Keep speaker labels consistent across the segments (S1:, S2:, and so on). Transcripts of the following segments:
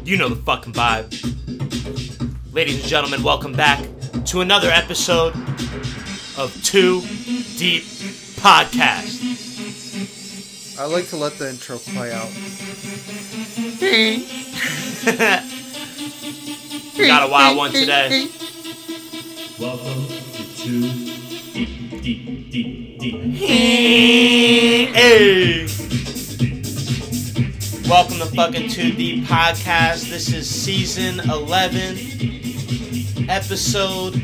S1: You know the fucking vibe. Ladies and gentlemen, welcome back to another episode of Too Deep Podcast.
S2: I like to let the intro play out.
S1: We got a wild one today.
S3: Welcome to Too Deep.
S1: Hey! Welcome to fucking Too Deep Podcast. This is season 11, episode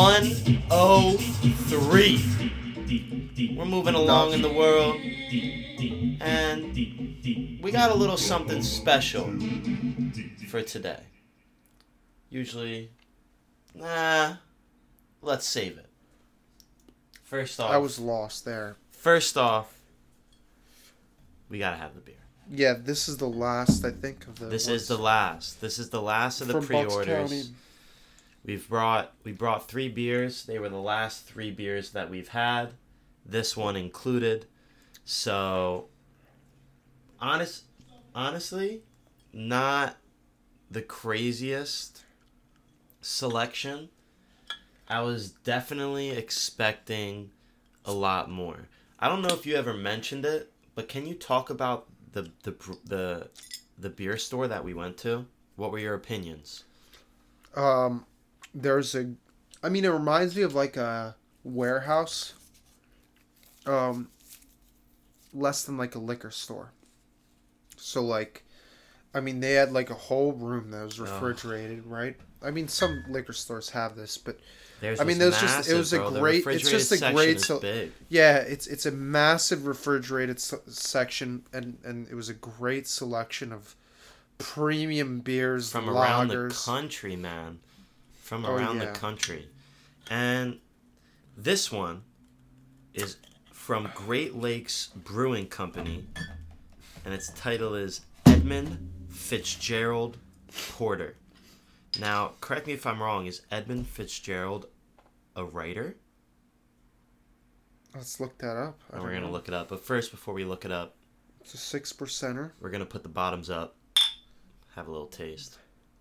S1: 103. We're moving along in the world, and we got a little something special for today. Usually, let's save it. First off,
S2: I was lost there.
S1: We gotta have the beer.
S2: Yeah, this is the last, I think, of the...
S1: This is the last of the
S2: from Bucks County.
S1: pre-orders. We brought 3 beers. They were the last 3 beers that we've had. This one included. So, honestly, not the craziest selection. I was definitely expecting a lot more. I don't know if you ever mentioned it, but can you talk about the beer store that we went to? What were your opinions?
S2: It reminds me of like a warehouse. Less than like a liquor store. So like, they had like a whole room that was refrigerated, right? Some liquor stores have this, but
S1: It's
S2: a massive refrigerated section, and it was a great selection of premium beers
S1: from
S2: lagers.
S1: Around the country, man. From around the country. And this one is from Great Lakes Brewing Company, and its title is Edmund Fitzgerald Porter. Now, correct me if I'm wrong, is Edmund Fitzgerald a writer?
S2: Let's look that up.
S1: We're going to look it up. But first, before we look it up,
S2: it's a 6%er.
S1: We're going to put the bottoms up. Have a little taste.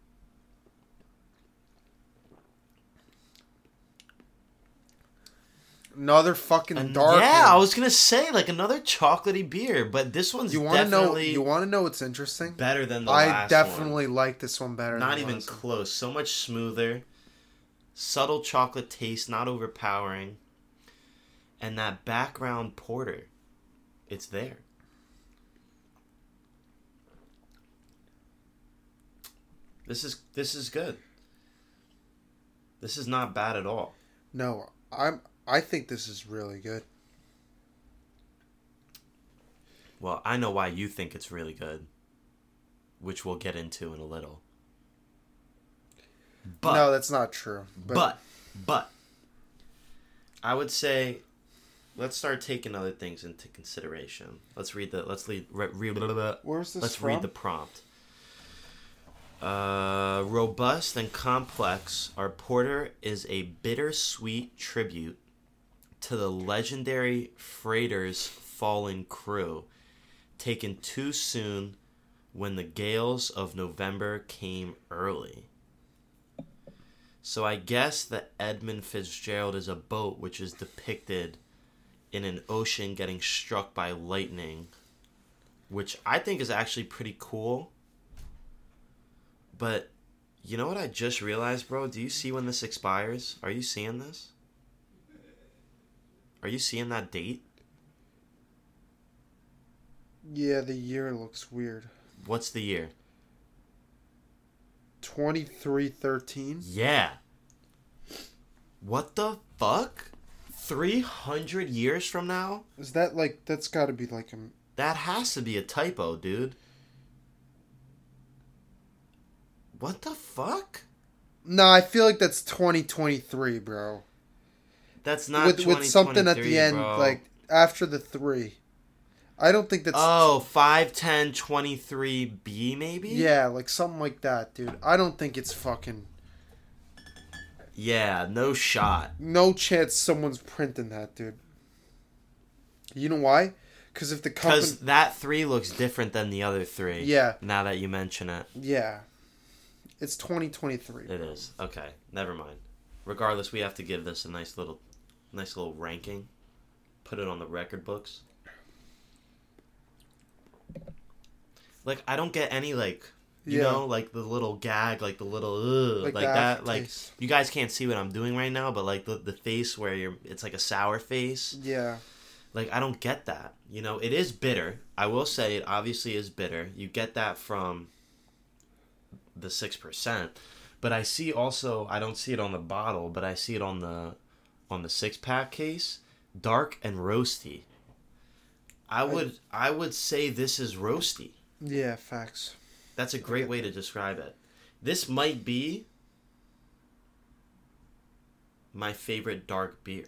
S2: Another fucking dark.
S1: Yeah,
S2: one.
S1: I was gonna say like another chocolatey beer, but this one's definitely.
S2: You want to know what's interesting?
S1: Better than the last one.
S2: I definitely like this one better.
S1: Not even close. So much smoother, subtle chocolate taste, not overpowering, and that background porter, it's there. This is good. This is not bad at all.
S2: No, I think this is really good.
S1: Well, I know why you think it's really good, which we'll get into in a little. But
S2: no, that's not true.
S1: But I would say let's start taking other things into consideration. Let's read the
S2: Where's this
S1: Let's
S2: from?
S1: read the prompt. Robust and complex, our porter is a bittersweet tribute to the legendary freighter's fallen crew, taken too soon when the gales of November came early. So I guess that Edmund Fitzgerald is a boat which is depicted in an ocean getting struck by lightning, which I think is actually pretty cool. But you know what I just realized, bro? Do you see when this expires? Are you seeing this? Are you seeing that date?
S2: Yeah, the year looks weird.
S1: What's the year?
S2: 2313.
S1: Yeah. What the fuck? 300 years from now?
S2: Is that like... That's got to be like a...
S1: That has to be a typo, dude. What the fuck?
S2: No, I feel like that's 2023, bro.
S1: That's not
S2: with something at the end,
S1: bro.
S2: like after the 3. I don't think that's...
S1: Oh, 51023B maybe?
S2: Yeah, like something like that, dude. I don't think it's fucking...
S1: Yeah, no shot.
S2: No chance someone's printing that, dude. You know why? Because if the company...
S1: Because that 3 looks different than the other 3.
S2: Yeah.
S1: Now that you mention it.
S2: Yeah. It's 2023.
S1: It is. Okay, never mind. Regardless, we have to give this a nice little ranking. Put it on the record books. Like, I don't get any, like, you know, like the little gag, like the little like that. Like, you guys can't see what I'm doing right now, but like the face where it's like a sour face.
S2: Yeah.
S1: Like, I don't get that. You know, it is bitter. I will say it obviously is bitter. You get that from the 6%. But I see also, I don't see it on the bottle, but I see it on the 6-pack case. Dark and roasty. I would say this is roasty.
S2: Yeah, facts.
S1: That's a great way to describe it. This might be my favorite dark beer.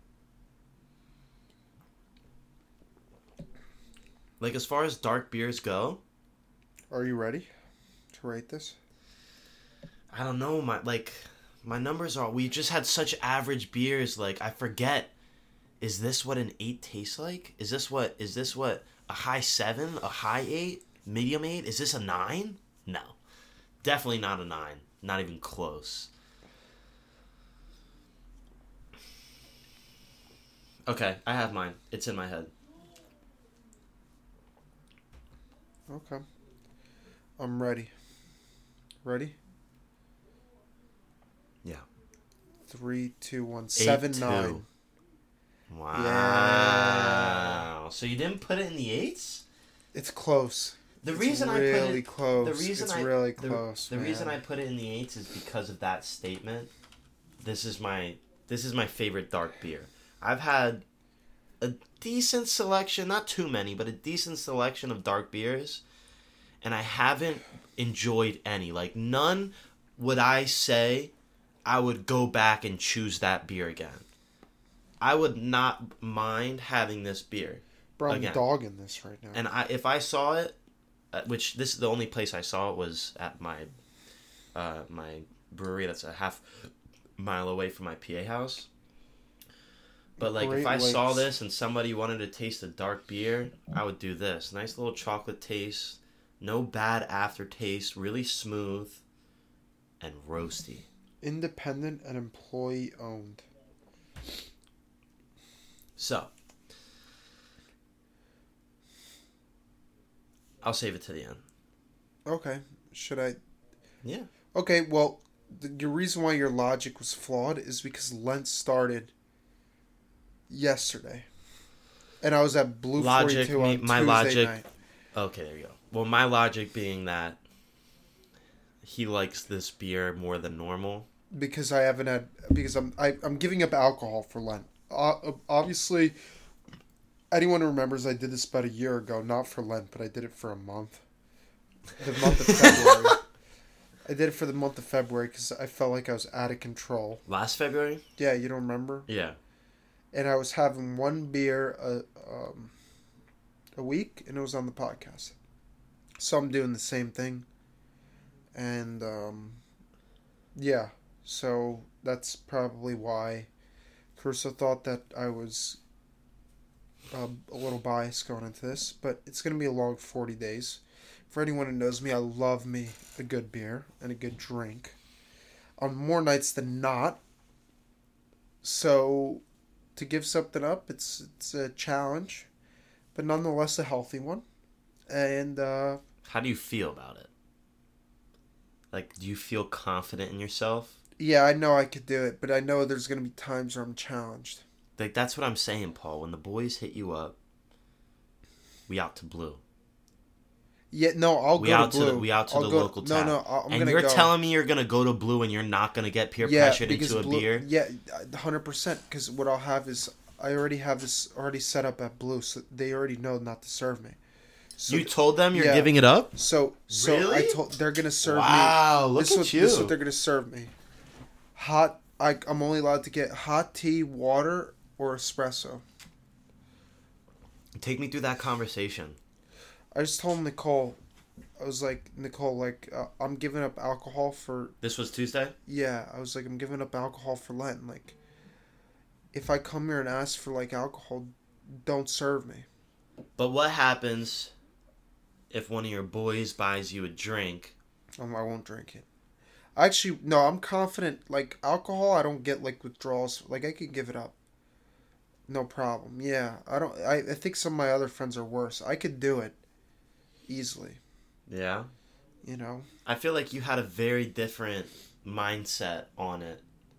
S1: Like, as far as dark beers go...
S2: Are you ready to rate this?
S1: I don't know. My numbers are... We just had such average beers. Like, I forget. Is this what an 8 tastes like? Is this what a high 7? A high 8? Medium 8? Is this a 9? No. Definitely not a 9. Not even close. Okay, I have mine. It's in my head.
S2: Okay. I'm ready. Ready?
S1: Yeah.
S2: 3, 2, 1, 7, 9.
S1: Wow.
S2: Yeah.
S1: So you didn't put it in the 8s?
S2: It's close.
S1: The reason I put it
S2: close.
S1: The reason
S2: it's
S1: I
S2: really close.
S1: The reason I put it in the 8s is because of that statement. This is my favorite dark beer. I've had a decent selection, not too many, but a decent selection of dark beers, and I haven't enjoyed any. Like, none would I say I would go back and choose that beer again. I would not mind having this beer.
S2: Bro, I'm dogging this right now.
S1: And if I saw it, which this is the only place I saw it was at my brewery that's a half mile away from my PA house. But like, if I saw this and somebody wanted to taste a dark beer, I would do this. Nice little chocolate taste, no bad aftertaste, really smooth, and roasty.
S2: Independent and employee owned.
S1: So, I'll save it to the end.
S2: Okay. Should I?
S1: Yeah.
S2: Okay, well, the reason why your logic was flawed is because Lent started yesterday. And I was at Blue 42 on Tuesday night.
S1: Okay, there you go. Well, my logic being that he likes this beer more than normal. Because
S2: I'm giving up alcohol for Lent. Obviously, anyone who remembers I did this about a year ago, not for Lent, but I did it for a month. The month of February. I did it for the month of February because I felt like I was out of control.
S1: Last February?
S2: Yeah, you don't remember?
S1: Yeah.
S2: And I was having one beer a week, and it was on the podcast. So I'm doing the same thing. And, yeah. So that's probably why Caruso thought that I was a little biased going into this. But it's going to be a long 40 days. For anyone who knows me, I love me a good beer and a good drink. On more nights than not. So to give something up, it's a challenge. But nonetheless a healthy one. And
S1: how do you feel about it? Like, do you feel confident in yourself?
S2: Yeah, I know I could do it, but I know there's going to be times where I'm challenged.
S1: Like, that's what I'm saying, Paul. When the boys hit you up, we out to Blue.
S2: Yeah, no, I'll go to Blue.
S1: We out to the local tap.
S2: No, I'm
S1: and
S2: gonna
S1: you're
S2: go.
S1: telling me you're going to go to Blue and you're not going to get peer pressured into a beer?
S2: Yeah, 100%. Because what I'll have is, I already have this already set up at Blue, so they already know not to serve me. So
S1: you told them you're giving it up?
S2: So
S1: really?
S2: I told they're going to serve me.
S1: Wow, look at you.
S2: This is what they're going to serve me. I'm only allowed to get hot tea, water, or espresso.
S1: Take me through that conversation.
S2: I just told Nicole, I was like, Nicole, I'm giving up alcohol for...
S1: This was Tuesday?
S2: Yeah, I was like, I'm giving up alcohol for Lent. Like, if I come here and ask for, alcohol, don't serve me.
S1: But what happens if one of your boys buys you a drink?
S2: I won't drink it. Actually, no, I'm confident. Like alcohol, I don't get like withdrawals. Like I could give it up, no problem. Yeah, I don't. I think some of my other friends are worse. I could do it easily.
S1: Yeah.
S2: You know.
S1: I feel like you had a very different mindset on it.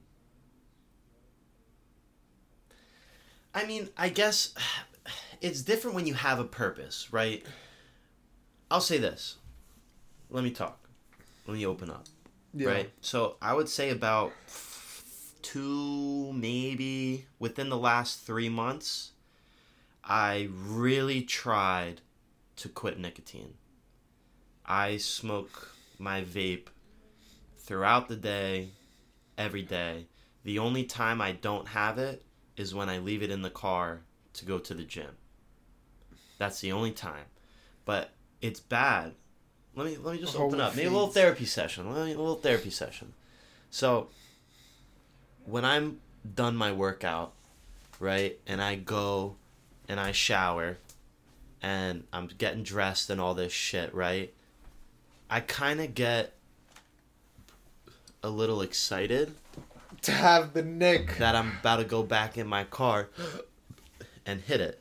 S1: I mean, I guess it's different when you have a purpose, right? I'll say this. Let me talk. Let me open up.
S2: Yeah.
S1: Right? So I would say about two, maybe within the last 3 months, I really tried to quit nicotine. I smoke my vape throughout the day, every day. The only time I don't have it is when I leave it in the car to go to the gym. That's the only time. But it's bad. Let me just open up. Maybe a little therapy session. A little therapy session. So, when I'm done my workout, right, and I go and I shower and I'm getting dressed and all this shit, right, I kind of get a little excited
S2: To have the nick.
S1: that I'm about to go back in my car and hit it.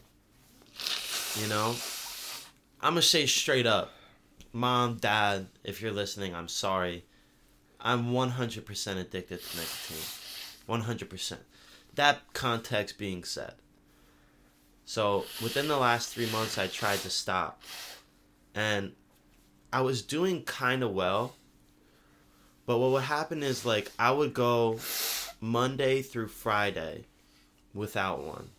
S1: You know? I'm going to say straight up, Mom, Dad, if you're listening, I'm sorry. I'm 100% addicted to nicotine. 100%. That context being said. So, within the last 3 months, I tried to stop. And I was doing kind of well. But what would happen is, like, I would go Monday through Friday without one.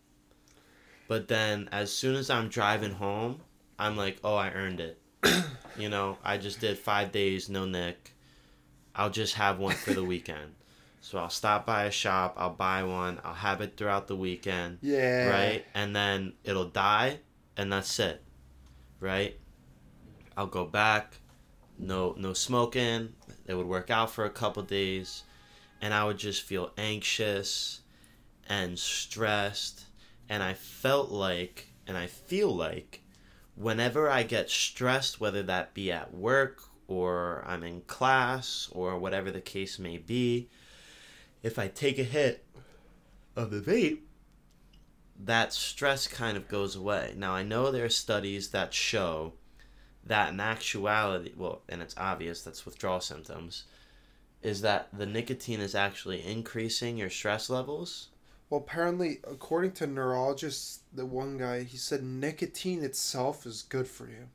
S1: But then, as soon as I'm driving home, I'm like, oh, I earned it. You know, I just did 5 days, no nick. I'll just have one for the weekend. So I'll stop by a shop, I'll buy one, I'll have it throughout the weekend.
S2: Yeah.
S1: Right? And then it'll die, and that's it. Right? I'll go back, no smoking. It would work out for a couple days. And I would just feel anxious and stressed. And I felt like, and I feel like, whenever I get stressed, whether that be at work or I'm in class or whatever the case may be, if I take a hit of the vape, that stress kind of goes away. Now, I know there are studies that show that in actuality, well, and it's obvious that's withdrawal symptoms, is that the nicotine is actually increasing your stress levels.
S2: Well, apparently, according to neurologists, the one guy, he said nicotine itself is good for you.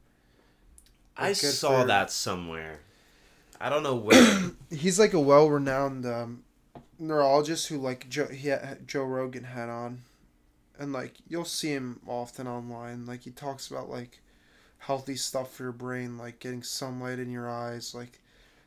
S1: I saw that somewhere. I don't know where.
S2: He's like a well-renowned neurologist who, like, Joe Rogan had on. And, like, you'll see him often online. Like, he talks about, like, healthy stuff for your brain, like getting sunlight in your eyes, like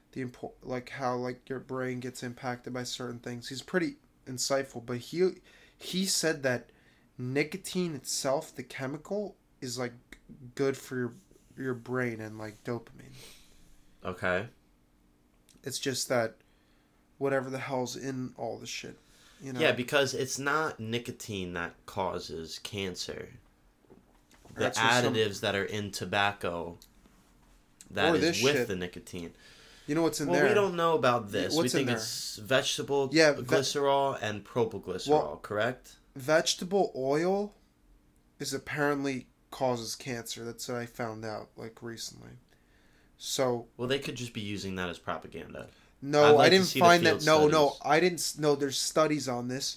S2: how like your brain gets impacted by certain things. He's pretty insightful, but he said that nicotine itself, the chemical, is like good for your brain and like dopamine.
S1: Okay.
S2: It's just that whatever the hell's in all the shit, you know.
S1: Yeah, because it's not nicotine that causes cancer. The additives that are in tobacco that is with the nicotine.
S2: You know what's in there?
S1: Well, we don't know about this.
S2: What's
S1: we think
S2: in there?
S1: it's vegetable glycerol and propylglycerol, correct?
S2: Vegetable oil is apparently causes cancer. That's what I found out like recently. So
S1: well, they could just be using that as propaganda.
S2: No, I didn't find that. No, I didn't. No, there's studies on this.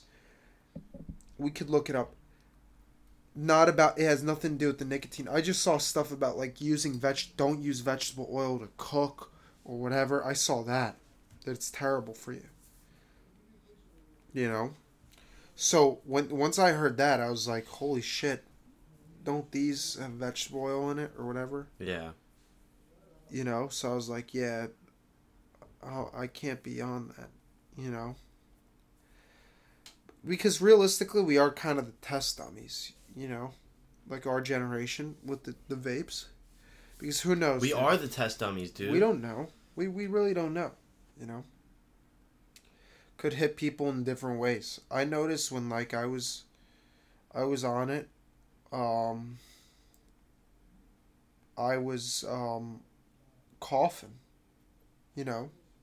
S2: We could look it up. Not about. It has nothing to do with the nicotine. I just saw stuff about like using don't use vegetable oil to cook or whatever. I saw that it's terrible for you. You know. So once I heard that, I was like, holy shit! Don't these have vegetable oil in it or whatever?
S1: Yeah.
S2: You know. So I was like, yeah. Oh, I can't be on that, you know. Because realistically, we are kind of the test dummies, you know. Like our generation with the vapes. Because who knows?
S1: We are the test dummies, dude.
S2: We don't know. We really don't know, you know. Could hit people in different ways. I noticed when like I was on it, I was coughing, you know.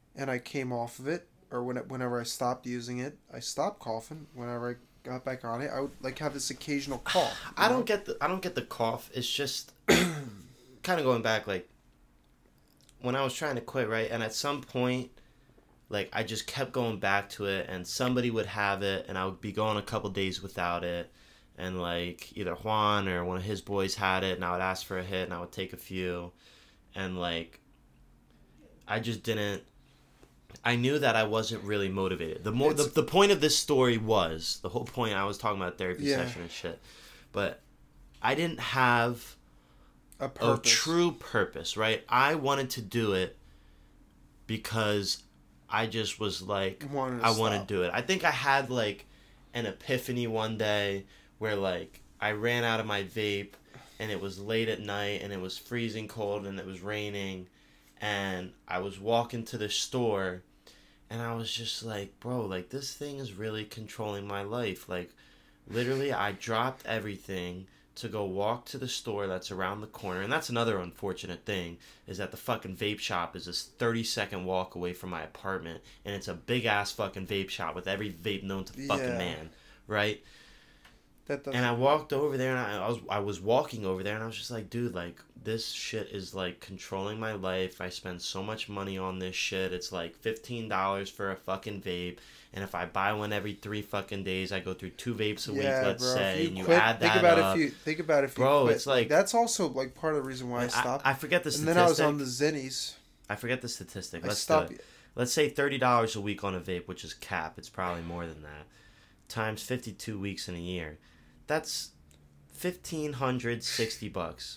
S2: and I came off of it, or whenever I stopped using it, I stopped coughing. Whenever I got back on it, I would like have this occasional cough.
S1: I don't get the cough. It's just kind of going back, like when I was trying to quit, right? And at some point, like I just kept going back to it, and somebody would have it, and I would be going a couple days without it, and like either Juan or one of his boys had it, and I would ask for a hit, and I would take a few, and like I just didn't. I knew that I wasn't really motivated. The point of this story was the whole point. I was talking about therapy session and shit, but I didn't have a true purpose, right? I wanted to do it because I just was like, I want to do it. I think I had like an epiphany one day where like I ran out of my vape, and it was late at night, and it was freezing cold, and it was raining, and I was walking to the store, and I was just like, bro, like this thing is really controlling my life. Like literally I dropped everything to go walk to the store that's around the corner. And that's another unfortunate thing, is that the fucking vape shop is this 30-second walk away from my apartment, and it's a big ass fucking vape shop with every vape known to fucking man, right? And I walked over there, and I was walking over there, and I was just like, dude, like this shit is like controlling my life. I spend so much money on this shit. It's like $15 for a fucking vape, and if I buy one every 3 fucking days, I go through 2 vapes a week, let's say, and you add that up.
S2: Think about if you
S1: bro,
S2: quit.
S1: it's like
S2: that's also like part of the reason why I stopped.
S1: I forget the statistic.
S2: And then I was on the Zinnies.
S1: I forget the statistic. Let's do it. Let's say $30 a week on a vape, which is cap. It's probably more than that. Times 52 weeks in a year. That's $1,560,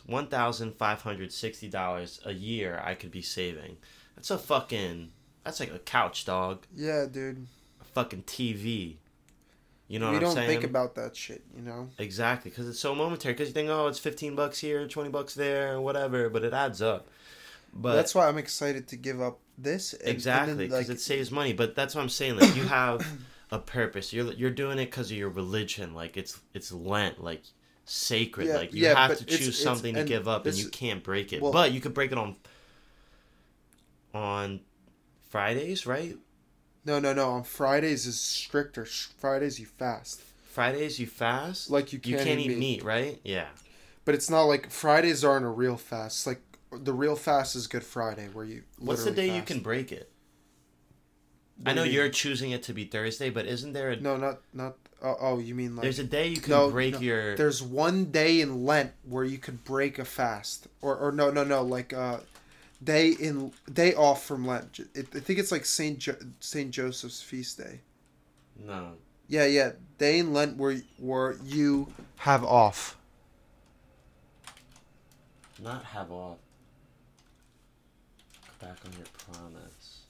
S1: $1,560 a year I could be saving. That's like a couch, dog.
S2: Yeah, dude.
S1: A fucking TV. You know what I'm saying?
S2: We don't think about that shit, you know?
S1: Exactly, because it's so momentary. Because you think, oh, it's $15 here, $20 there, whatever, but it adds up. But
S2: that's why I'm excited to give up this.
S1: Exactly, because it saves money. But that's what I'm saying. Like you have a purpose. You're doing it because of your religion. Like it's Lent. Like sacred.
S2: Yeah,
S1: like you have to choose something to give up, and you can't break it. Well, but you could break it on Fridays, right?
S2: No. On Fridays is stricter. Fridays you fast.
S1: Fridays you fast?
S2: Like you can't
S1: eat meat, right? Yeah.
S2: But it's not like Fridays aren't a real fast. Like the real fast is Good Friday, where you.
S1: What's the day you can break it? I know you're choosing it to be Thursday, but isn't there a...
S2: No, not... Oh, you mean like...
S1: There's a day you can break your...
S2: There's one day in Lent where you could break a fast. Or no, like day off from Lent. I think it's like Saint Joseph's feast day.
S1: No.
S2: Yeah. Day in Lent where you have off.
S1: Not have off. Go back on your promise.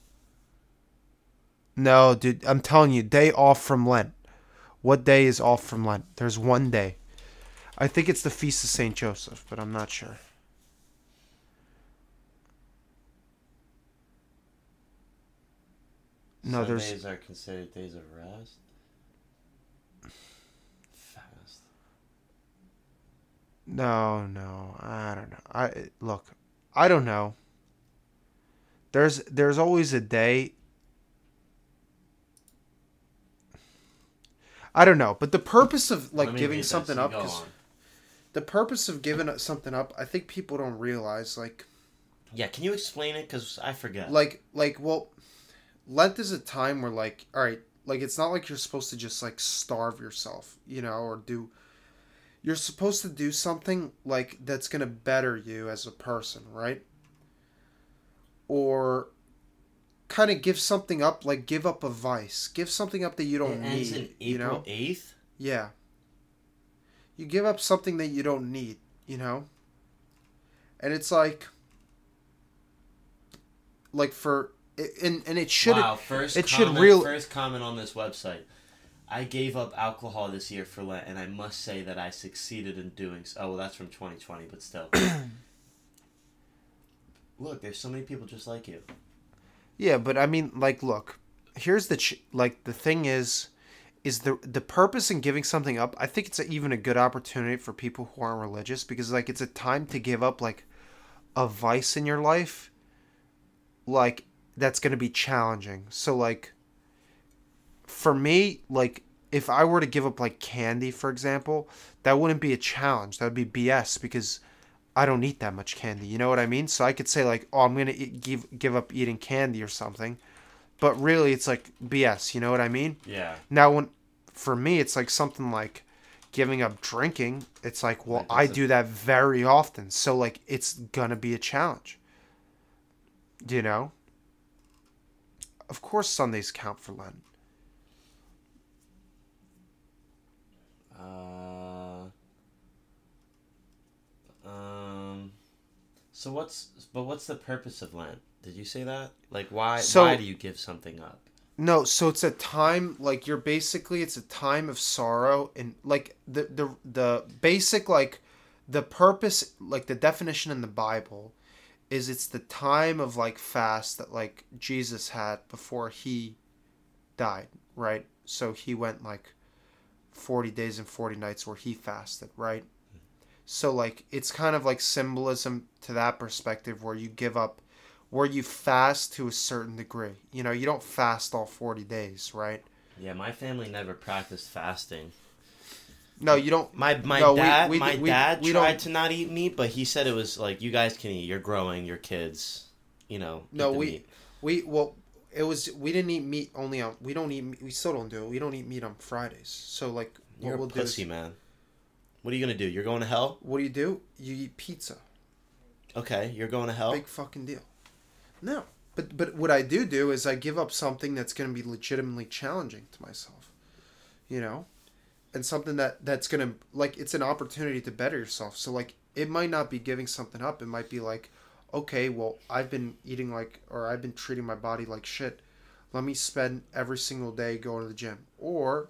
S2: No, dude, I'm telling you, day off from Lent. What day is off from Lent? There's one day. I think it's the Feast of St. Joseph, but I'm not sure. No,
S1: Sundays are considered days of rest. Fast.
S2: No, I don't know. I don't know. There's always a day. I don't know, but the purpose of like giving something up, the purpose of giving something up, I think people don't realize. Like,
S1: yeah, can you explain it? Because I forget.
S2: Well, Lent is a time where like, all right, like it's not like you're supposed to just like starve yourself, you know, or do. You're supposed to do something like that's gonna better you as a person, right? Or kind of give something up, like give up a vice. Give something up that you don't need.
S1: Ends in April 8th?
S2: Yeah. You give up something that you don't need, you know? And it's like for... And it should...
S1: Wow, first comment on this website. I gave up alcohol this year for Lent, and I must say that I succeeded in doing so. Oh, well, that's from 2020, but still. Look, there's so many people just like you.
S2: Yeah, but I mean, like, look, here's the thing is the purpose in giving something up. I think it's even a good opportunity for people who aren't religious, because like it's a time to give up like a vice in your life, like that's going to be challenging. So like for me, like if I were to give up like candy, for example, that wouldn't be a challenge. That would be BS because I don't eat that much candy. You know what I mean? So I could say like, oh, I'm going to give up eating candy or something. But really it's like BS, you know what I mean?
S1: Yeah.
S2: Now when for me it's like something like giving up drinking, it's like, well, I do that very often. So like it's going to be a challenge. You know? Of course Sundays count for Lent.
S1: So what's the purpose of Lent? Did you say that? Like why
S2: So-
S1: why do you give something up?
S2: No, so it's a time like it's a time of sorrow, and like the basic like the purpose, like the definition in the Bible is it's the time of like fast that like Jesus had before he died, right? So he went like 40 days and 40 nights where he fasted, right? So like it's kind of like symbolism to that perspective where you give up, where you fast to a certain degree. You know, you don't fast all 40 days, right?
S1: Yeah, my family never practiced fasting.
S2: No, you don't.
S1: My
S2: No,
S1: dad
S2: we
S1: tried
S2: don't-
S1: to not eat meat, but he said it was like you guys can eat. You're growing, your kids,
S2: No,
S1: eat the
S2: we
S1: meat.
S2: we didn't eat meat only on, we don't eat meat, we still don't do it. We don't eat meat on Fridays. So like what
S1: You're
S2: we'll
S1: a pussy,
S2: do is,
S1: man. What are you gonna do? You're going to hell?
S2: what do? You eat pizza.
S1: Okay, you're going to hell.
S2: Big fucking deal. No. But what I do is I give up something that's going to be legitimately challenging to myself. You know? And something that's going to, like, it's an opportunity to better yourself. So, like, it might not be giving something up. It might be like, okay, well, I've been eating like, or I've been treating my body like shit. Let me spend every single day going to the gym. Or,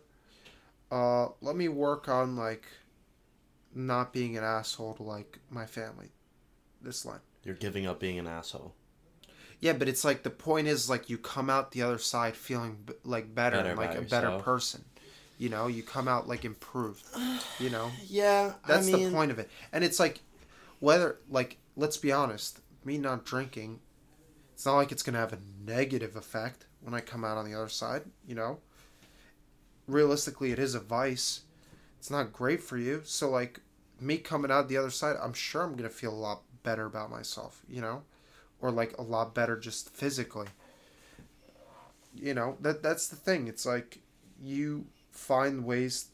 S2: let me work on, like, not being an asshole to, like, my family this Lent.
S1: You're giving up being an asshole.
S2: Yeah, but it's like the point is like you come out the other side feeling like better and like a
S1: about
S2: better
S1: yourself.
S2: person. You know, you come out like improved. You know,
S1: Yeah,
S2: that's the point of it. And it's like whether like let's be honest, me not drinking, it's not like it's gonna have a negative effect when I come out on the other side. You know, realistically, it is a vice. It's not great for you. So like me coming out the other side, I'm sure I'm gonna feel a lot better about myself. You know. Or like a lot better just physically. You know, that's the thing. It's like you find ways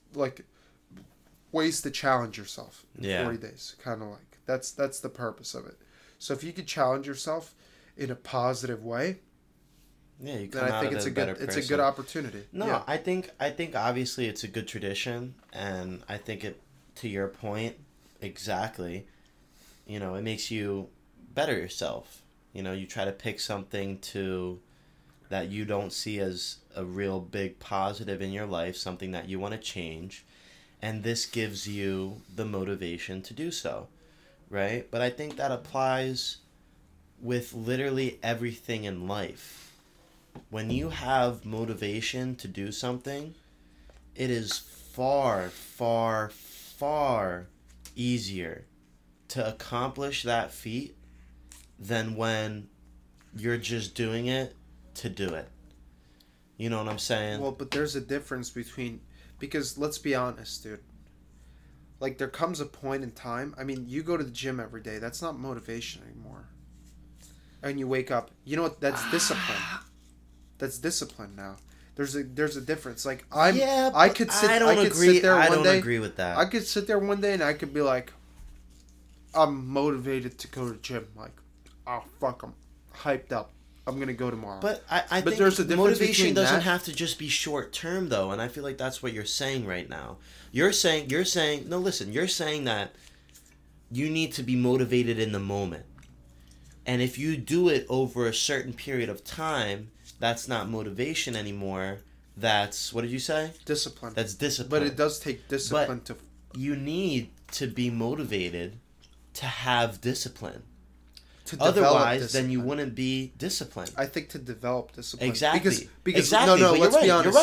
S2: to challenge yourself in
S1: Yeah.
S2: 40 days. Kind of like that's the purpose of it. So if you could challenge yourself in a positive way,
S1: Yeah, you come
S2: then I
S1: out
S2: think
S1: of
S2: it's
S1: it
S2: a
S1: a
S2: good
S1: better
S2: it's a
S1: person.
S2: good opportunity.
S1: No,
S2: Yeah.
S1: I think obviously it's a good tradition, and I think it, to your point, exactly. You know, it makes you better yourself. You know, you try to pick something that you don't see as a real big positive in your life, something that you want to change, and this gives you the motivation to do so, right? But I think that applies with literally everything in life. When you have motivation to do something, it is far, far, far easier to accomplish that feat than when you're just doing it to do it. You know what I'm saying?
S2: Well, but there's a difference between, because let's be honest, dude. Like there comes a point in time. I mean, you go to the gym every day. That's not motivation anymore. And you wake up. You know what? That's discipline. That's discipline now. There's a difference. Like I could sit there
S1: I
S2: one
S1: don't
S2: day.
S1: agree with that.
S2: I could sit there one day and I could be like, I'm motivated to go to the gym. Like, oh fuck, I'm hyped up. I'm gonna go tomorrow.
S1: But I
S2: But
S1: think
S2: there's a difference
S1: motivation
S2: between
S1: doesn't
S2: that-
S1: have to just be short term though, and I feel like that's what you're saying right now. You're saying no, listen, you're saying that you need to be motivated in the moment. And if you do it over a certain period of time, that's not motivation anymore. That's, what did you say?
S2: discipline.
S1: That's discipline.
S2: But it does take discipline to.
S1: You need to be motivated to have discipline.
S2: To develop
S1: Otherwise, then you
S2: discipline.
S1: wouldn't be disciplined.
S2: I think to develop discipline.
S1: Exactly.
S2: Because
S1: Exactly,
S2: no,
S1: but
S2: let's
S1: you're
S2: be
S1: right,
S2: honest.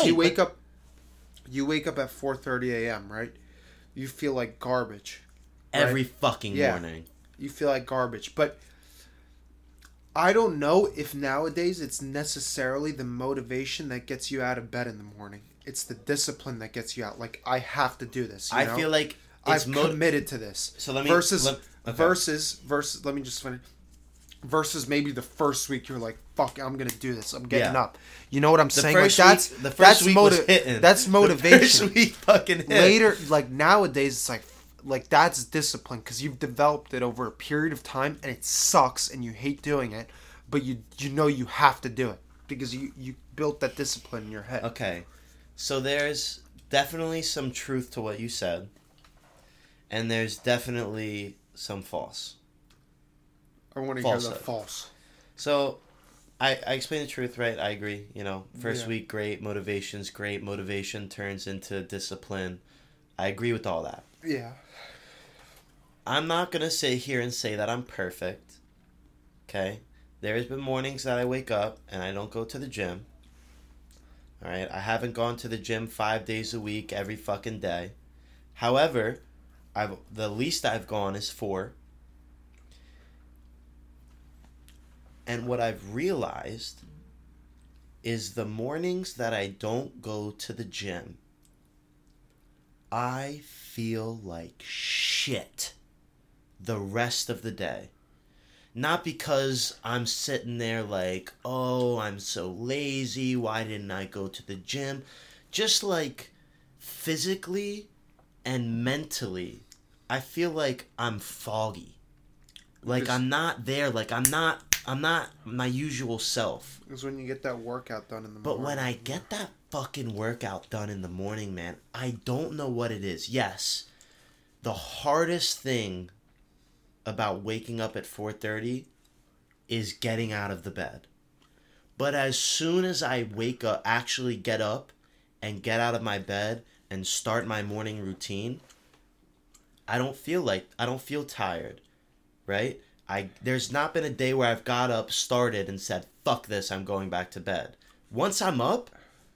S1: you're right,
S2: You wake up at 4:30 a.m., right? You feel like garbage.
S1: Every
S2: right?
S1: fucking
S2: Yeah.
S1: morning.
S2: You feel like garbage. But I don't know if nowadays it's necessarily the motivation that gets you out of bed in the morning. It's the discipline that gets you out. Like, I have to do this. You know?
S1: feel like it's
S2: I've committed to this.
S1: So let me
S2: versus
S1: okay.
S2: let me just finish. Versus maybe the first week you're like, fuck, I'm gonna do this. I'm getting up. You know what I'm saying? Like
S1: the first week was hitting.
S2: That's motivation.
S1: The first week fucking hit.
S2: Later, like nowadays, it's like that's discipline because you've developed it over a period of time, and it sucks, and you hate doing it, but you know you have to do it because you built that discipline in your head.
S1: Okay, so there's definitely some truth to what you said, and there's definitely some false.
S2: I want to hear the false.
S1: So, I explained the truth, right? I agree. You know, first week, great. Motivation's great. Motivation turns into discipline. I agree with all that.
S2: Yeah.
S1: I'm not going to sit here and say that I'm perfect. Okay? There's been mornings that I wake up and I don't go to the gym. All right? I haven't gone to the gym 5 days a week, every fucking day. However, the least I've gone is 4. And what I've realized is the mornings that I don't go to the gym, I feel like shit the rest of the day. Not because I'm sitting there like, oh, I'm so lazy, why didn't I go to the gym? Just like physically and mentally, I feel like I'm foggy. Like I'm not there, like I'm not my usual self.
S2: It's when you get that workout done in the morning.
S1: But when I get that fucking workout done in the morning, man, I don't know what it is. Yes, the hardest thing about waking up at 4:30 is getting out of the bed. But as soon as I wake up, actually get up and get out of my bed and start my morning routine, I don't feel tired, right? There's not been a day where I've got up, started, and said, fuck this, I'm going back to bed. Once I'm up,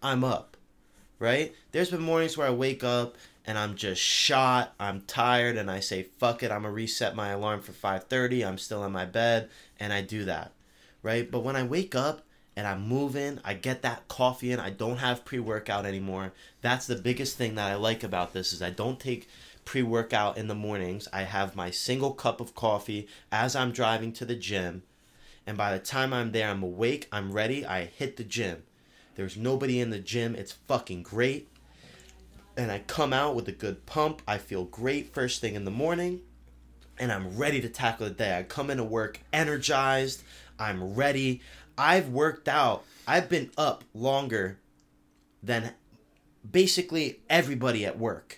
S1: right? There's been mornings where I wake up and I'm just shot, I'm tired, and I say, fuck it, I'm going to reset my alarm for 5:30, I'm still in my bed, and I do that, right? But when I wake up and I'm moving, I get that coffee in, I don't have pre-workout anymore. That's the biggest thing that I like about this is I don't take pre-workout in the mornings. I have my single cup of coffee as I'm driving to the gym, and by the time I'm there, I'm awake, I'm ready, I hit the gym. There's nobody in the gym, it's fucking great, and I come out with a good pump, I feel great first thing in the morning, and I'm ready to tackle the day. I come into work energized, I'm ready, I've worked out, I've been up longer than basically everybody at work.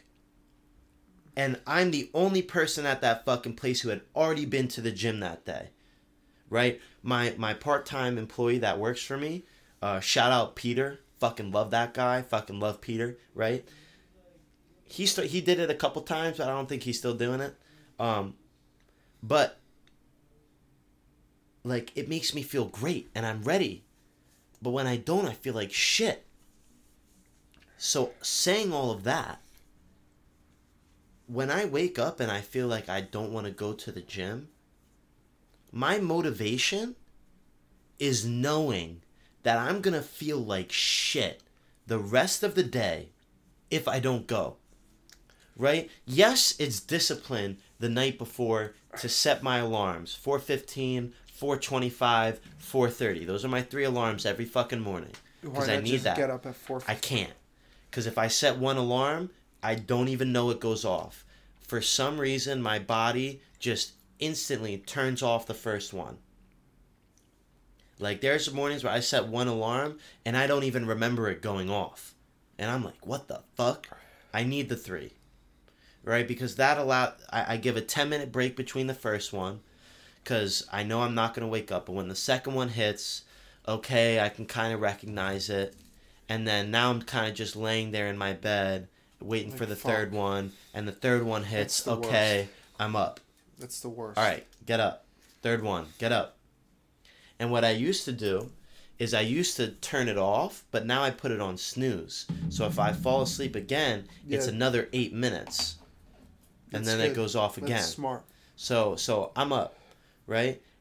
S1: And I'm the only person at that fucking place who had already been to the gym that day, right? My part-time employee that works for me, shout out Peter, fucking love that guy, fucking love Peter, right? He did it a couple times, but I don't think he's still doing it. But like it makes me feel great and I'm ready. But when I don't, I feel like shit. So saying all of that, when I wake up and I feel like I don't want to go to the gym, my motivation is knowing that I'm going to feel like shit the rest of the day if I don't go. Right? Yes, it's discipline the night before to set my alarms. 4:15, 4:25, 4:30. Those are my 3 alarms every fucking morning. Because I need just that.
S2: Get up at 4:15?
S1: I can't. Because if I set one alarm, I don't even know it goes off. For some reason, my body just instantly turns off the first one. Like, there's mornings where I set one alarm, and I don't even remember it going off. And I'm like, what the fuck? I need the 3. Right? Because that I give a 10-minute break between the first one, because I know I'm not going to wake up. But when the second one hits, okay, I can kind of recognize it. And then now I'm kind of just laying there in my bed, waiting for the third one, and the third one hits, okay, worst. I'm up.
S2: That's the worst.
S1: All right, get up. Third one, get up. And what I used to do is I used to turn it off, but now I put it on snooze. So if I fall asleep again, it's another 8 minutes. And then it goes off again.
S2: That's smart.
S1: So I'm up, right?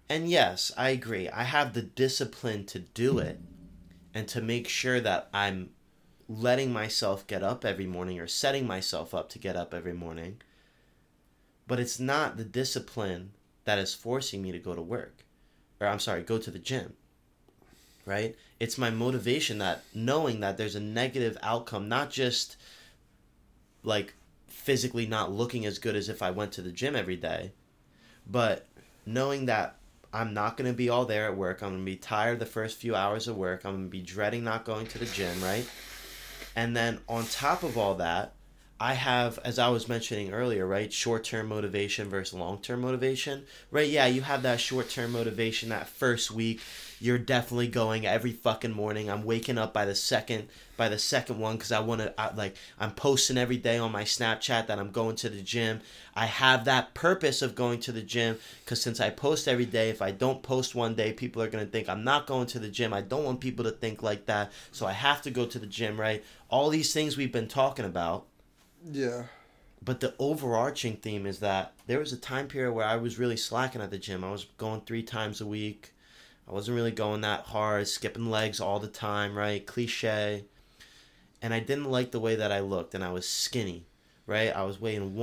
S1: And yes, I agree. I have the discipline to do it and to make sure that I'm letting myself get up every morning or setting myself up to get up every morning. But it's not the discipline that is forcing me to go to work. Or I'm sorry, go to the gym. Right? It's my motivation that knowing that there's a negative outcome, not just like physically not looking as good as if I went to the gym every day, but knowing that I'm not going to be all there at work. I'm going to be tired the first few hours of work. I'm going to be dreading not going to the gym, right? And then on top of all that, I have, as I was mentioning earlier, right, short-term motivation versus long-term motivation, right? Yeah, you have that short-term motivation that first week. You're definitely going every fucking morning. I'm waking up by the second one because I want to, I'm posting every day on my Snapchat that I'm going to the gym. I have that purpose of going to the gym because since I post every day, if I don't post one day, people are going to think I'm not going to the gym. I don't want people to think like that, so I have to go to the gym, right? All these things we've been talking about.
S2: Yeah.
S1: But the overarching theme is that there was a time period where I was really slacking at the gym. I was going 3 times a week. I wasn't really going that hard, skipping legs all the time, right? Cliche. And I didn't like the way that I looked, and I was skinny, right? I was weighing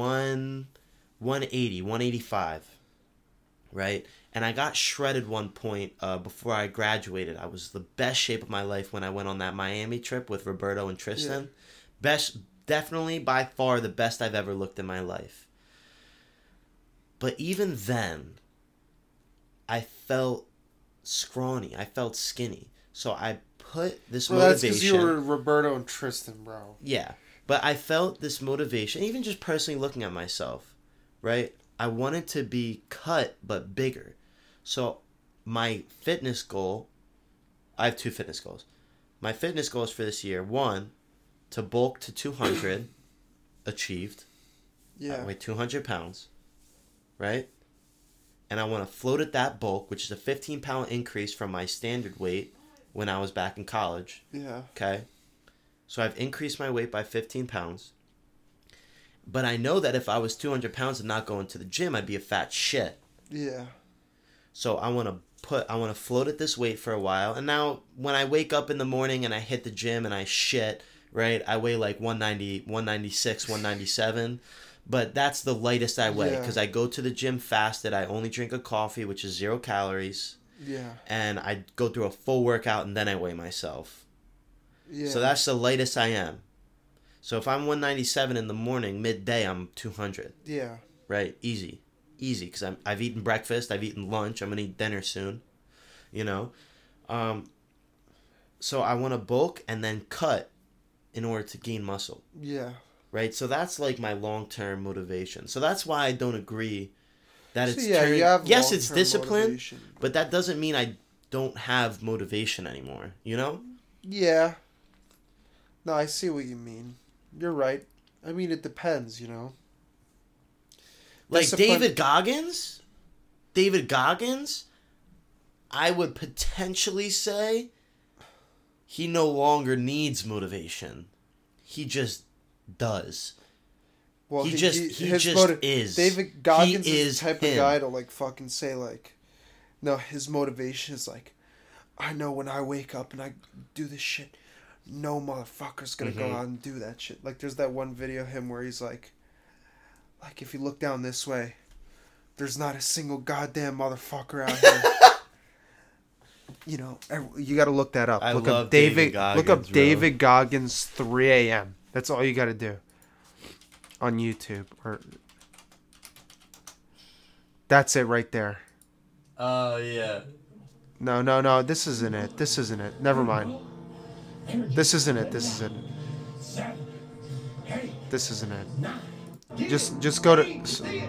S1: 180, 185, right? And I got shredded one point before I graduated. I was the best shape of my life when I went on that Miami trip with Roberto and Tristan. Yeah. Definitely, by far, the best I've ever looked in my life. But even then, I felt scrawny. I felt skinny. So I put this motivation...
S2: That's because you were Roberto and Tristan, bro.
S1: Yeah. But I felt this motivation, even just personally looking at myself, right? I wanted to be cut, but bigger. So my fitness goal... I have 2 fitness goals. My fitness goals for this year, 1... to bulk to 200, achieved.
S2: Yeah.
S1: I weigh 200 pounds, right? And I want to float at that bulk, which is a 15-pound increase from my standard weight when I was back in college.
S2: Yeah.
S1: Okay? So I've increased my weight by 15 pounds. But I know that if I was 200 pounds and not going to the gym, I'd be a fat shit.
S2: Yeah.
S1: So I want to float at this weight for a while. And now when I wake up in the morning and I hit the gym and I shit... right? I weigh like 190, 196, 197. But that's the lightest I weigh because I go to the gym fasted. I only drink a coffee, which is 0 calories.
S2: Yeah.
S1: And I go through a full workout and then I weigh myself.
S2: Yeah.
S1: So that's the lightest I am. So if I'm 197 in the morning, midday, I'm 200.
S2: Yeah.
S1: Right? Easy. Because I've eaten breakfast. I've eaten lunch. I'm going to eat dinner soon. You know? So I want to bulk and then cut in order to gain muscle.
S2: Yeah.
S1: Right? So that's like my long-term motivation. So that's why I don't agree that it's yes, it's discipline, motivation. But that doesn't mean I don't have motivation anymore, you know?
S2: Yeah. No, I see what you mean. You're right. I mean, it depends, you know?
S1: Like David Goggins, I would potentially say he no longer needs motivation. He just does.
S2: Well,
S1: he just is.
S2: David Goggins is the type of guy to like fucking say like, no, his motivation is like, I know when I wake up and I do this shit, no motherfucker's gonna go out and do that shit. Like there's that one video of him where he's like if you look down this way, there's not a single goddamn motherfucker out here. You know, you got to look that up.
S1: Look up David Goggins.
S2: Look up David Goggins 3 a.m. That's all you got to do on YouTube. Or that's it right there.
S1: Oh yeah.
S2: No. This isn't it. Never mind. This isn't it. This isn't it. Just go to.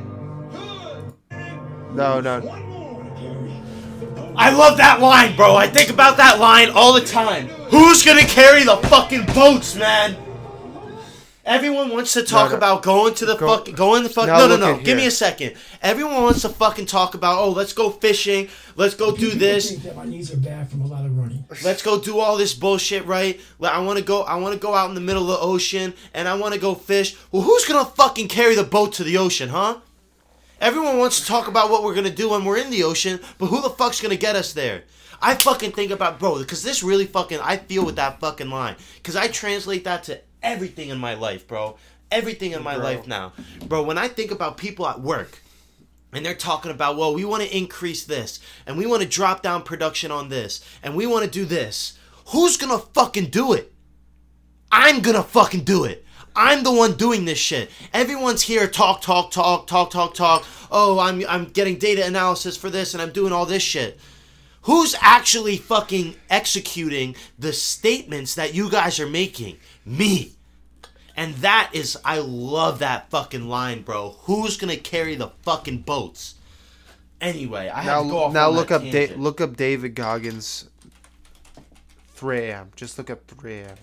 S2: No.
S1: I love that line, bro. I think about that line all the time. Who's gonna carry the fucking boats, man? Everyone wants to talk about going to the fucking... No. Give me a second. Everyone wants to fucking talk about, oh, let's go fishing. Let's go do this.
S4: I think that my knees are bad from a lot of running.
S1: Let's go do all this bullshit, right? I want to go out in the middle of the ocean, and I want to go fish. Well, who's going to fucking carry the boat to the ocean, huh? Everyone wants to talk about what we're going to do when we're in the ocean, but who the fuck's going to get us there? I fucking think about, bro, because this really fucking, I feel with that fucking line. Because I translate that to everything in my life, bro. Everything in my life now. Bro, when I think about people at work, and they're talking about, well, we want to increase this, and we want to drop down production on this, and we want to do this. Who's going to fucking do it? I'm going to fucking do it. I'm the one doing this shit. Everyone's here talk. Oh, I'm getting data analysis for this, and I'm doing all this shit. Who's actually fucking executing the statements that you guys are making? Me. And that is, I love that fucking line, bro. Who's gonna carry the fucking boats? Anyway, I have to go off on that tangent.
S2: Look up David Goggins. 3 a.m. Just look up 3 a.m.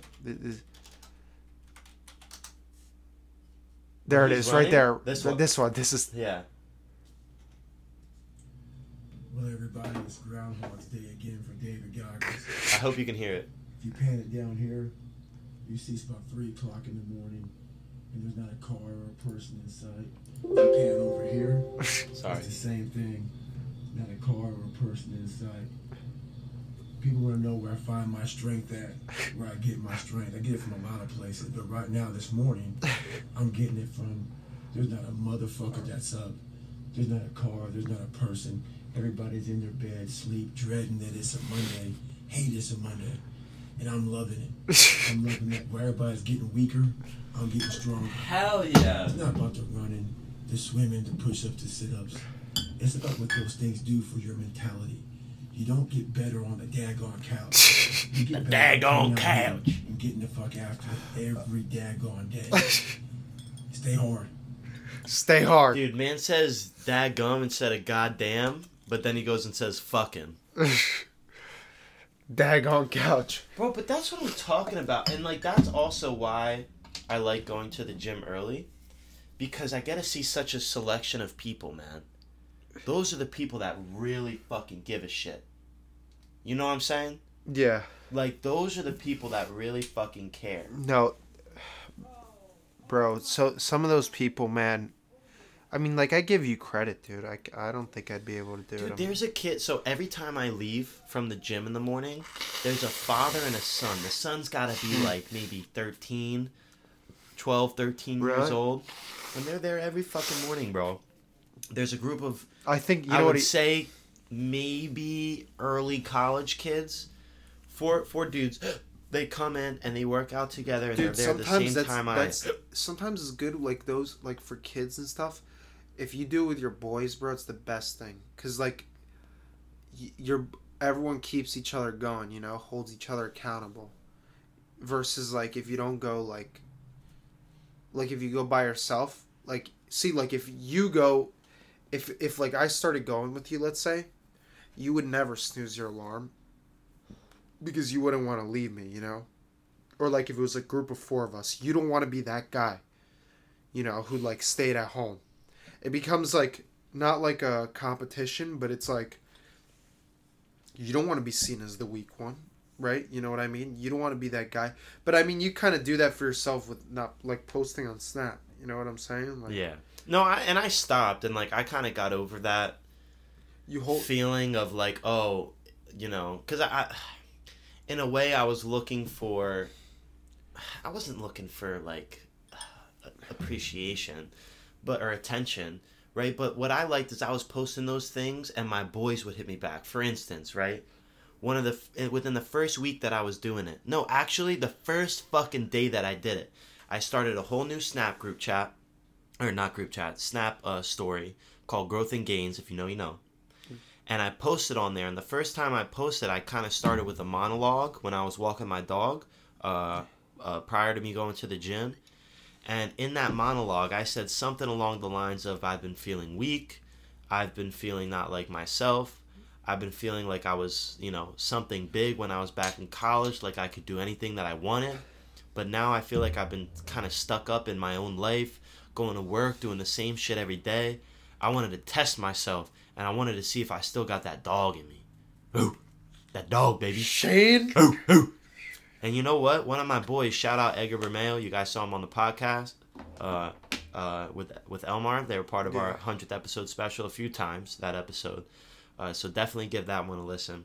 S2: There it is, right there. This one. This is.
S1: Yeah.
S4: Well, everybody, it's Groundhog's Day again for David Goggins.
S1: I hope you can hear it.
S4: If you pan it down here, you see it's about 3 o'clock in the morning, and there's not a car or a person in sight. If you pan over here,
S1: Sorry.
S4: it's the same thing. Not a car or a person in sight. People want to know where I find my strength at, where I get my strength. I get it from a lot of places, but right now, this morning, I'm getting it from, there's not a motherfucker that's up. There's not a car, there's not a person. Everybody's in their bed, sleep, dreading that it's a Monday. Hate it's a Monday. And I'm loving it. I'm loving that. Where everybody's getting weaker, I'm getting stronger.
S1: Hell yeah.
S4: It's not about the running, the swimming, the push-ups, the sit-ups. It's about what those things do for your mentality. You don't get better on the daggone couch. You get better
S1: daggone couch.
S4: And getting the fuck after it every daggone day. Stay hard.
S2: Stay hard.
S1: Dude, man says daggum instead of goddamn, but then he goes and says fucking.
S2: Daggone couch.
S1: Bro, but that's what I'm talking about. And, like, that's also why I like going to the gym early. Because I get to see such a selection of people, man. Those are the people that really fucking give a shit. You know what I'm saying?
S2: Yeah.
S1: Like, those are the people that really fucking care.
S2: No. Bro, so some of those people, man, I mean, like, I give you credit, dude. I don't think I'd be able to do it.
S1: Dude, there's a kid, so every time I leave from the gym in the morning, there's a father and a son. The son's got to be, like, maybe 13 years old. And they're there every fucking morning, bro. There's a group of,
S2: I think,
S1: I would say, maybe early college kids. Four dudes. They come in and they work out together, and
S2: dude,
S1: they're there the same time
S2: sometimes it's good, like, those, like, for kids and stuff. If you do it with your boys, bro, it's the best thing. Because, like, everyone keeps each other going, you know? Holds each other accountable. Versus, like, if you don't go, like, if you go by yourself, like, see, like, if you go, if like, I started going with you, let's say, you would never snooze your alarm. Because you wouldn't want to leave me, you know? Or, like, if it was a group of 4 of us, you don't want to be that guy, you know, who, like, stayed at home. It becomes, like, not like a competition, but it's like, you don't want to be seen as the weak one, right? You know what I mean? You don't want to be that guy. But, I mean, you kind of do that for yourself with not, like, posting on Snap. You know what I'm saying? Like,
S1: yeah. No, I stopped, and, like, I kind of got over that feeling of, like, oh, you know, because I in a way, I wasn't looking for, like, appreciation, or attention, right? But what I liked is I was posting those things, and my boys would hit me back. For instance, right? Within the first week that I was doing it, no, actually, the first fucking day that I did it, I started a whole new Snap group chat, or not group chat, Snap story called Growth and Gains. If you know, you know. And I posted on there, and the first time I posted, I kind of started with a monologue when I was walking my dog prior to me going to the gym. And in that monologue, I said something along the lines of, I've been feeling weak, I've been feeling not like myself, I've been feeling like I was, you know, something big when I was back in college, like I could do anything that I wanted. But now I feel like I've been kind of stuck up in my own life, going to work, doing the same shit every day. I wanted to test myself. And I wanted to see if I still got that dog in me. Ooh, that dog, baby.
S2: Shane.
S1: Ooh, ooh. And you know what? One of my boys, shout out Edgar Bermeo. You guys saw him on the podcast. with Elmar. They were part of our
S2: Yeah.
S1: 100th episode special a few times, that episode. So definitely give that one a listen.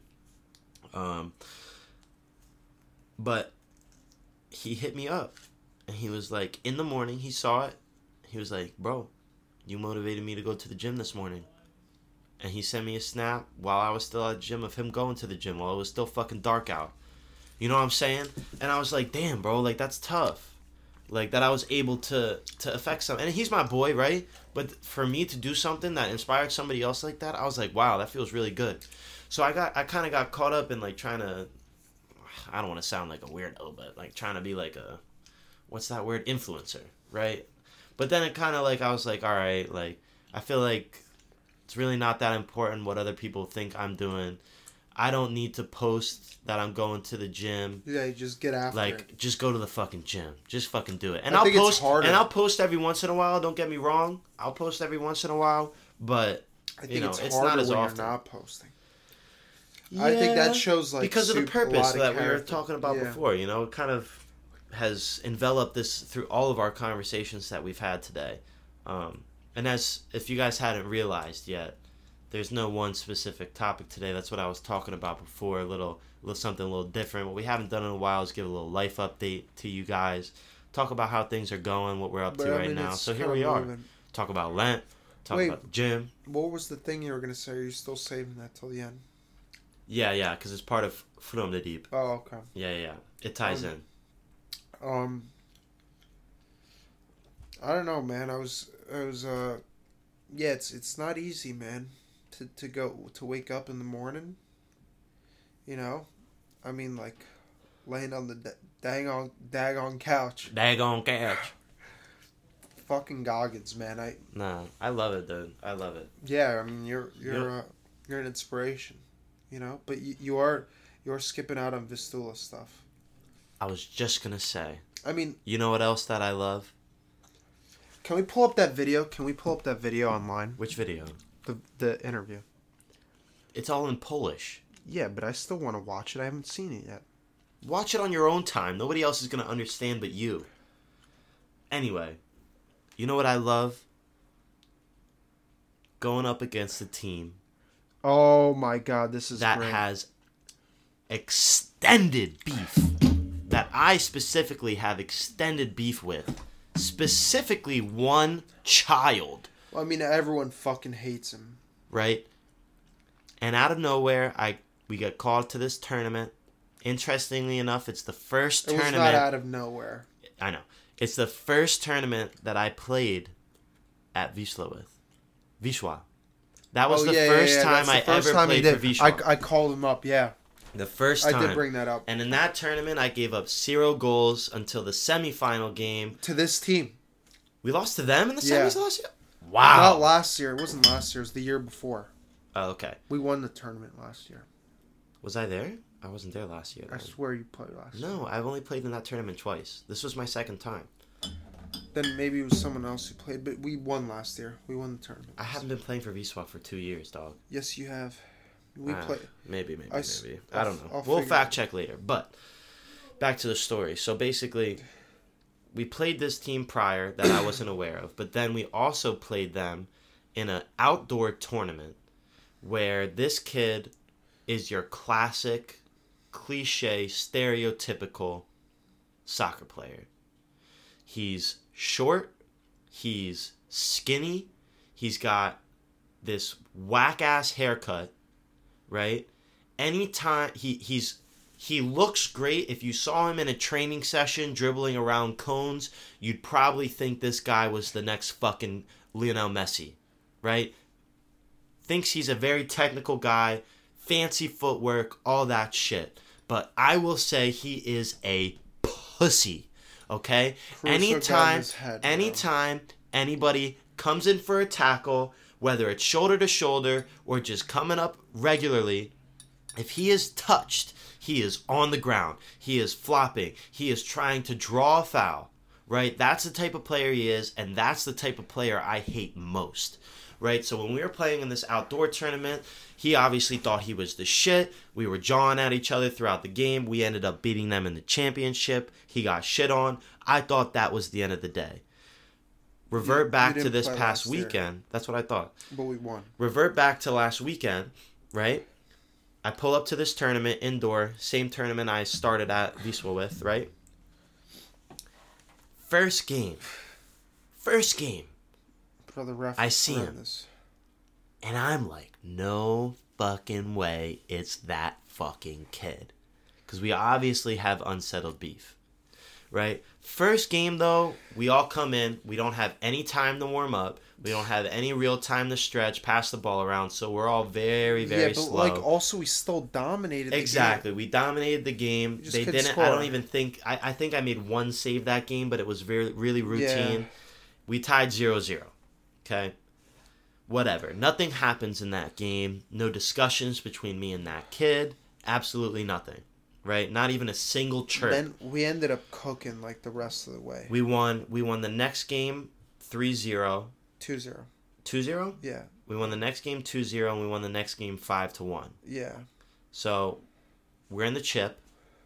S1: But he hit me up. And he was like, in the morning, he saw it. He was like, bro, you motivated me to go to the gym this morning. And he sent me a snap while I was still at the gym of him going to the gym while it was still fucking dark out. You know what I'm saying? And I was like, damn, bro, like, that's tough. Like, that I was able to affect something. And he's my boy, right? But for me to do something that inspired somebody else like that, I was like, wow, that feels really good. So I kind of got caught up in, like, trying to, I don't want to sound like a weirdo, but, like, trying to be, like, a, what's that word? Influencer, right? But then it kind of, like, I was like, all right, like, I feel like it's really not that important what other people think I'm doing. I don't need to post that I'm going to the gym.
S2: Yeah, you just get after
S1: Like,
S2: it.
S1: just go to the fucking gym. Just fucking do it. And
S2: I
S1: I'll
S2: think it's
S1: post.
S2: harder.
S1: And I'll post every once in a while. Don't get me wrong. I'll post every once in a while, but
S2: I think
S1: you know,
S2: it's
S1: it's
S2: harder
S1: not as
S2: when
S1: often.
S2: you're not posting. I think that
S1: Yeah,
S2: shows, like,
S1: because of the
S2: a
S1: purpose
S2: lot of
S1: that we were
S2: character.
S1: talking about
S2: Yeah.
S1: before. You know, it kind of has enveloped this through all of our conversations that we've had today. And as if you guys hadn't realized yet, there's no one specific topic today. That's what I was talking about before. A little something a little different. What we haven't done in a while is give a little life update to you guys. Talk about how things are going, what we're up
S2: But,
S1: to
S2: I
S1: right
S2: mean,
S1: now.
S2: it's
S1: So here
S2: kinda
S1: we are.
S2: moving.
S1: Talk about Lent. Talk
S2: Wait.
S1: about the gym.
S2: What was the thing you were gonna say? Are you still saving that till the end?
S1: Yeah, because it's part of From the Deep.
S2: Oh, okay.
S1: Yeah. It ties in.
S2: I don't know, man. I was yeah, it's not easy, man, to wake up in the morning. You know, I mean, like, laying on the daggone couch.
S1: Daggone couch.
S2: Fucking Goggins, man.
S1: Nah, I love it, dude. I love it.
S2: Yeah, I mean, you're an inspiration, you know. But you're skipping out on Vistula stuff.
S1: I was just gonna say.
S2: I mean,
S1: You know what else that I love?
S2: can we pull up that video? Can we pull up that video online?
S1: Which video?
S2: The interview.
S1: It's all in Polish.
S2: Yeah, but I still want to watch it. I haven't seen it yet.
S1: Watch it on your own time. Nobody else is gonna understand but you. Anyway, you know what I love? Going up against a team
S2: Oh my God, this is
S1: that
S2: great.
S1: has extended beef. That I specifically have extended beef with. Specifically one child,
S2: Well, I mean, everyone fucking hates him.
S1: right? And out of nowhere, we get called to this tournament. Interestingly enough, it's the first
S2: It was
S1: tournament.
S2: not out of nowhere.
S1: I know. It's the first tournament that I played at Wisła with. Wisła. That was the first time I ever played for Wisła.
S2: I called him up. Yeah,
S1: The first time.
S2: I did bring that up
S1: And in that tournament, I gave up 0 goals until the semifinal game.
S2: to this team.
S1: We lost to them in the
S2: Yeah.
S1: semis last year? Wow.
S2: Not last year. It wasn't last year. It was the year before.
S1: Oh, okay.
S2: We won the tournament last year.
S1: Was I there? I wasn't there last year.
S2: I
S1: Then.
S2: swear you played last year.
S1: No, I've only played in that tournament twice. This was my second time.
S2: Then maybe it was someone else who played, but we won last year. We won the tournament.
S1: I haven't been playing for Wisła for 2 years, dog.
S2: Yes, you have. We play.
S1: Maybe.
S2: I
S1: don't know.
S2: I'll
S1: We'll
S2: figure
S1: fact
S2: it
S1: check later. But back to the story. So basically, we played this team prior that I wasn't aware of, but then we also played them in an outdoor tournament where this kid is your classic, cliche, stereotypical soccer player. He's short, he's skinny, he's got this whack-ass haircut, right? Anytime he looks great. If you saw him in a training session dribbling around cones, you'd probably think this guy was the next fucking Lionel Messi, right? Thinks he's a very technical guy, fancy footwork, all that shit. But I will say he is a pussy, okay?
S2: Caruso got in his head, bro.
S1: Anytime anybody comes in for a tackle, whether it's shoulder to shoulder or just coming up regularly, if he is touched, he is on the ground. He is flopping. He is trying to draw a foul, right? That's the type of player he is, and that's the type of player I hate most, right? So when we were playing in this outdoor tournament, he obviously thought he was the shit. We were jawing at each other throughout the game. We ended up beating them in the championship. He got shit on. I thought that was the end of the day. Revert back to
S2: didn't
S1: this
S2: play
S1: past
S2: last year.
S1: weekend. That's what I thought.
S2: But we won.
S1: Revert back to last weekend, right? I pull up to this tournament indoor, same tournament I started at Wieswa with, right? First game.
S2: Brother ref.
S1: I see
S2: around
S1: him.
S2: this.
S1: And I'm like, no fucking way it's that fucking kid. Because we obviously have unsettled beef, right? First game, though, we all come in. We don't have any time to warm up. We don't have any real time to stretch, pass the ball around. So we're all very, very
S2: Yeah, but
S1: slow.
S2: like also we still dominated the
S1: Exactly.
S2: game.
S1: We dominated the game.
S2: We just
S1: They
S2: couldn't
S1: didn't.
S2: score.
S1: I don't even think. I think I made one save that game, but it was really routine.
S2: Yeah.
S1: We tied 0-0. Okay. Whatever. Nothing happens in that game. No discussions between me and that kid. Absolutely nothing. Right? Not even a single chirp.
S2: Then we ended up cooking like the rest of the way.
S1: We won the next game 3-0.
S2: 2-0.
S1: 2-0?
S2: Yeah.
S1: We won the next game 2-0 and we won the next game 5-1.
S2: Yeah.
S1: So, we're in the chip.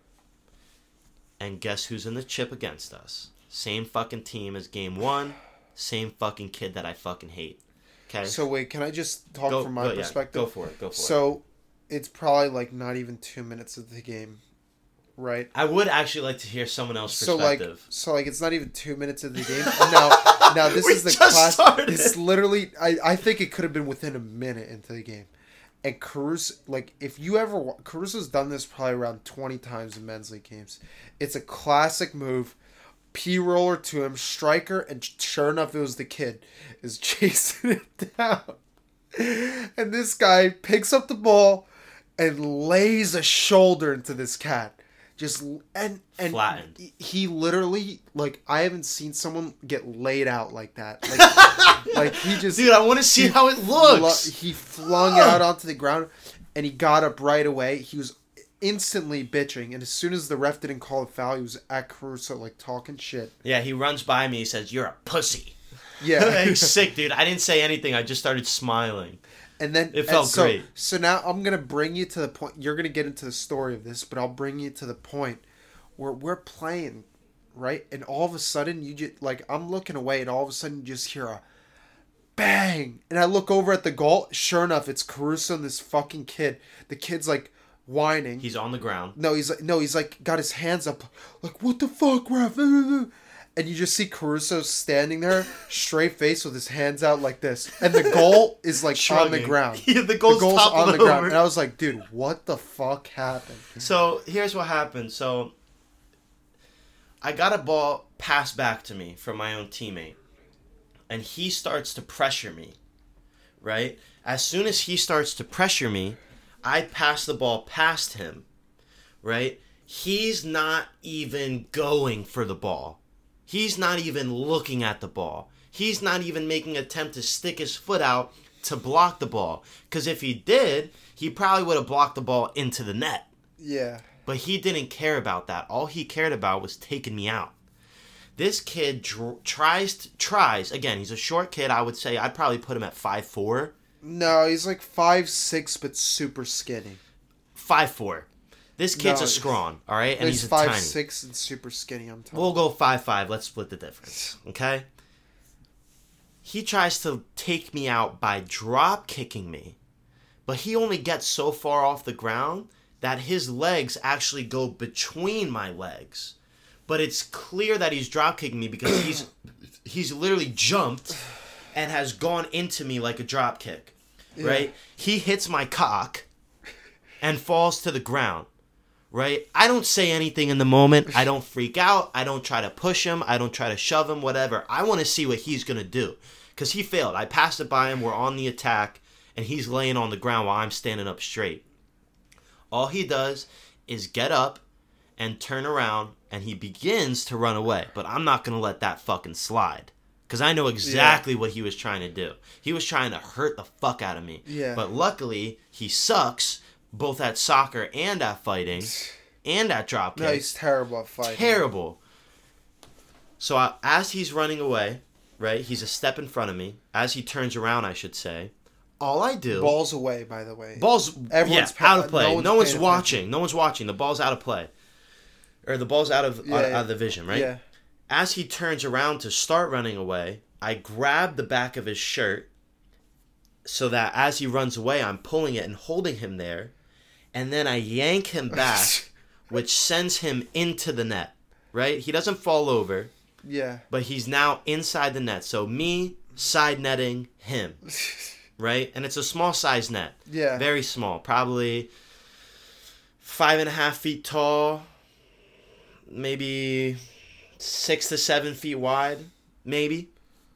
S1: And guess who's in the chip against us? Same fucking team as game 1. Same fucking kid that I fucking hate. Okay?
S2: So wait, can I just talk from my perspective?
S1: Go for it.
S2: So it's probably like not even 2 minutes of the game, right?
S1: I would actually like to hear someone else's perspective.
S2: So it's not even 2 minutes of the game. Now this
S1: We
S2: is the
S1: just
S2: class.
S1: started.
S2: It's literally. I think it could have been within a minute into the game. And Caruso, like if you ever, Caruso's done this probably around 20 times in men's league games. It's a classic move. P-roller to him, striker, and sure enough, it was the kid is chasing it down. And this guy picks up the ball and lays a shoulder into this cat. Just and
S1: Flattened.
S2: He literally, like, I haven't seen someone get laid out like that. Like he just,
S1: Dude, I want to see how it looks.
S2: He flung out onto the ground, and he got up right away. He was instantly bitching, and as soon as the ref didn't call a foul, he was at Caruso like talking shit.
S1: Yeah, he runs by me. He says, "You're a pussy."
S2: Yeah,
S1: He's sick, dude. I didn't say anything. I just started smiling.
S2: and then
S1: It felt great.
S2: So now I'm gonna bring you to the point. You're gonna get into the story of this, but I'll bring you to the point where we're playing, right? And all of a sudden, you just like I'm looking away, and all of a sudden, you just hear a bang, and I look over at the goal. Sure enough, it's Caruso and this fucking kid. The kid's like whining.
S1: He's on the ground.
S2: He's like got his hands up, like what the fuck, ref? And you just see Caruso standing there, straight face with his hands out like this, and the goal is like on the
S1: Shrugging.
S2: ground.
S1: Yeah, the goal's
S2: on the
S1: toppled
S2: ground,
S1: over.
S2: and I was like, dude, what the fuck happened?
S1: So here's what happened. So I got a ball passed back to me from my own teammate, and he starts to pressure me. Right? As soon as he starts to pressure me, I pass the ball past him. Right? He's not even going for the ball. He's not even looking at the ball. He's not even making an attempt to stick his foot out to block the ball. Because if he did, he probably would have blocked the ball into the net.
S2: Yeah,
S1: But he didn't care about that. All he cared about was taking me out. This kid tries. Again, he's a short kid. I would say I'd probably put him at 5'4".
S2: no, he's like 5'6", but super skinny.
S1: 5'4". This kid's
S2: No,
S1: a scrawn, all right? And
S2: He's
S1: he's tiny.
S2: 5'6" and super skinny. I'm telling
S1: We'll go 5'5". Let's split the difference, okay? He tries to take me out by drop kicking me, but he only gets so far off the ground that his legs actually go between my legs. But it's clear that he's drop kicking me because he's literally jumped and has gone into me like a drop kick, right? He hits my cock and falls to the ground. Right? I don't say anything in the moment. I don't freak out. I don't try to push him. I don't try to shove him, whatever. I want to see what he's going to do. Because he failed. I passed it by him. We're on the attack. And he's laying on the ground while I'm standing up straight. All he does is get up and turn around. And he begins to run away. But I'm not going to let that fucking slide. Because I know exactly what he was trying to do. He was trying to hurt the fuck out of me.
S2: Yeah.
S1: But luckily, he sucks. Both at soccer and at fighting and at drop
S2: No, he's
S1: kicks.
S2: terrible at fighting.
S1: Terrible. So as he's running away, right, he's a step in front of me. As he turns around, I should say, all I do...
S2: Ball's away, by the way.
S1: Ball's
S2: Everyone's
S1: out of play. No one's
S2: paying
S1: watching.
S2: attention.
S1: No one's watching. The ball's out of play. Or the ball's out of the vision, right?
S2: Yeah.
S1: As he turns around to start running away, I grab the back of his shirt so that as he runs away, I'm pulling it and holding him there. And then I yank him back, which sends him into the net, right? He doesn't fall over,
S2: Yeah.
S1: but he's now inside the net. So me side netting him, right? And it's a small size net.
S2: Yeah.
S1: Very small, probably 5.5 feet tall, maybe 6 to 7 feet wide, maybe.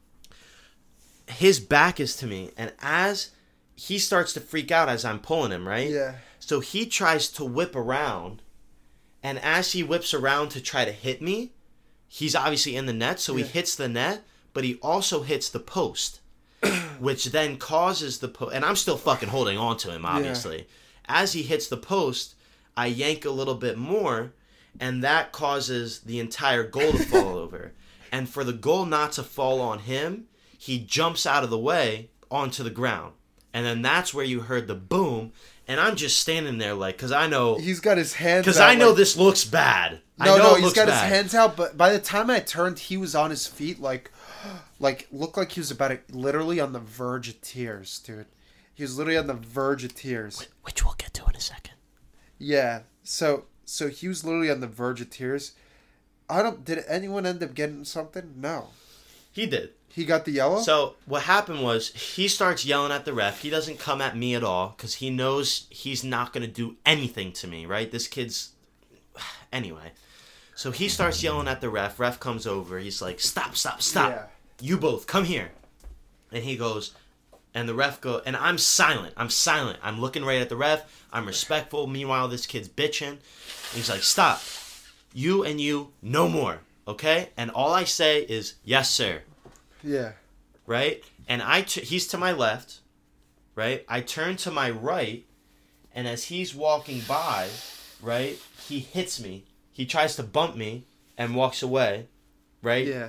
S1: His back is to me, and as he starts to freak out as I'm pulling him, right?
S2: Yeah.
S1: So he tries to whip around, and as he whips around to try to hit me, he's obviously in the net, so he hits the net, but he also hits the post, which then causes the post, and I'm still fucking holding on to him, obviously. As he hits the post, I yank a little bit more, and that causes the entire goal to fall over. And for the goal not to fall on him, he jumps out of the way onto the ground. And then that's where you heard the boom, and I'm just standing there like, because I know...
S2: He's got his hands out.
S1: Because I know this looks bad.
S2: No, he's got his hands out, but by the time I turned, he was on his feet, like looked like he was literally on the verge of tears, dude. He was literally on the verge of tears.
S1: Which we'll get to in a second.
S2: Yeah, so he was literally on the verge of tears. Did anyone end up getting something? No.
S1: He did.
S2: He got the yellow?
S1: So what happened was he starts yelling at the ref. He doesn't come at me at all because he knows he's not going to do anything to me, right? This kid's... Anyway. So he starts yelling at the ref. Ref comes over. He's like, stop.
S2: Yeah.
S1: You both, come here. And he goes... And the ref goes... And I'm silent. I'm looking right at the ref. I'm respectful. Meanwhile, this kid's bitching. And he's like, stop. You and you, no more. Okay? And all I say is, yes, sir.
S2: Yeah.
S1: Right? And he's to my left, right? I turn to my right, and as he's walking by, right, he hits me. He tries to bump me and walks away, right?
S2: Yeah.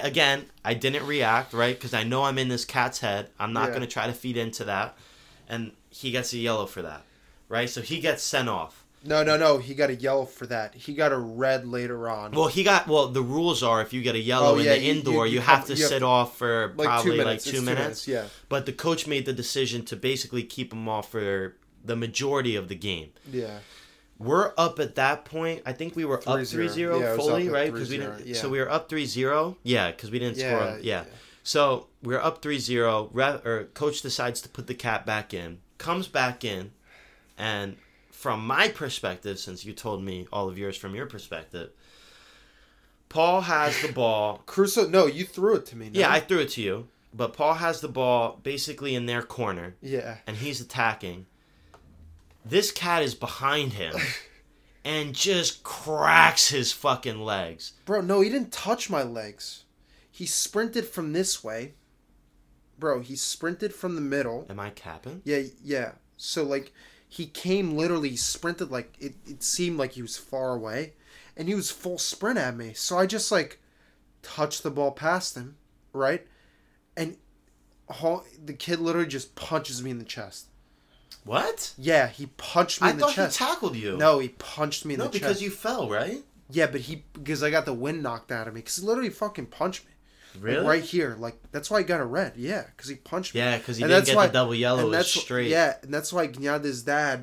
S1: I didn't react, right? Because I know I'm in this cat's head. I'm not
S2: Yeah.
S1: going to try to feed into that. And he gets a yellow for that, right? So he gets sent off.
S2: No. He got a yellow for that. He got a red later on.
S1: Well, the rules are if you get a yellow in the indoor, you have to sit off for probably 2 minutes.
S2: It's 2 minutes. Yeah.
S1: But the coach made the decision to basically keep him off for the majority of the game.
S2: Yeah.
S1: We're up at that point. I think we were up 3-0
S2: Yeah, it was
S1: fully,
S2: up at
S1: right? Because we
S2: 3-0,
S1: didn't.
S2: yeah.
S1: So we were up 3-0. Yeah, because we didn't score. Yeah.
S2: Yeah.
S1: So we were up 3-0. Coach decides to put the cat back in. Comes back in, and from my perspective, since you told me all of yours from your perspective, Paul has the ball.
S2: Crusoe, no, you threw it to me. No?
S1: Yeah, I threw it to you. But Paul has the ball basically in their corner.
S2: Yeah.
S1: And he's attacking. This cat is behind him and just cracks his fucking legs.
S2: Bro, no, he didn't touch my legs. He sprinted from this way. Bro, he sprinted from the middle.
S1: Am I capping?
S2: Yeah. So, like, he came literally, he sprinted like, it seemed like he was far away. And he was full sprint at me. So I just, like, touched the ball past him, right? And the kid literally just punches me in the chest.
S1: What?
S2: Yeah, he punched me in the chest.
S1: I thought he tackled you.
S2: No, he punched me in the chest.
S1: No, because you fell, right?
S2: Yeah, but because I got the wind knocked out of me. Because he literally fucking punched me.
S1: Really?
S2: Like, right here. Like, that's why I got a red. Yeah, because he punched me.
S1: Yeah, because he didn't get the double yellow. It was straight.
S2: Yeah, and that's why Gnada's dad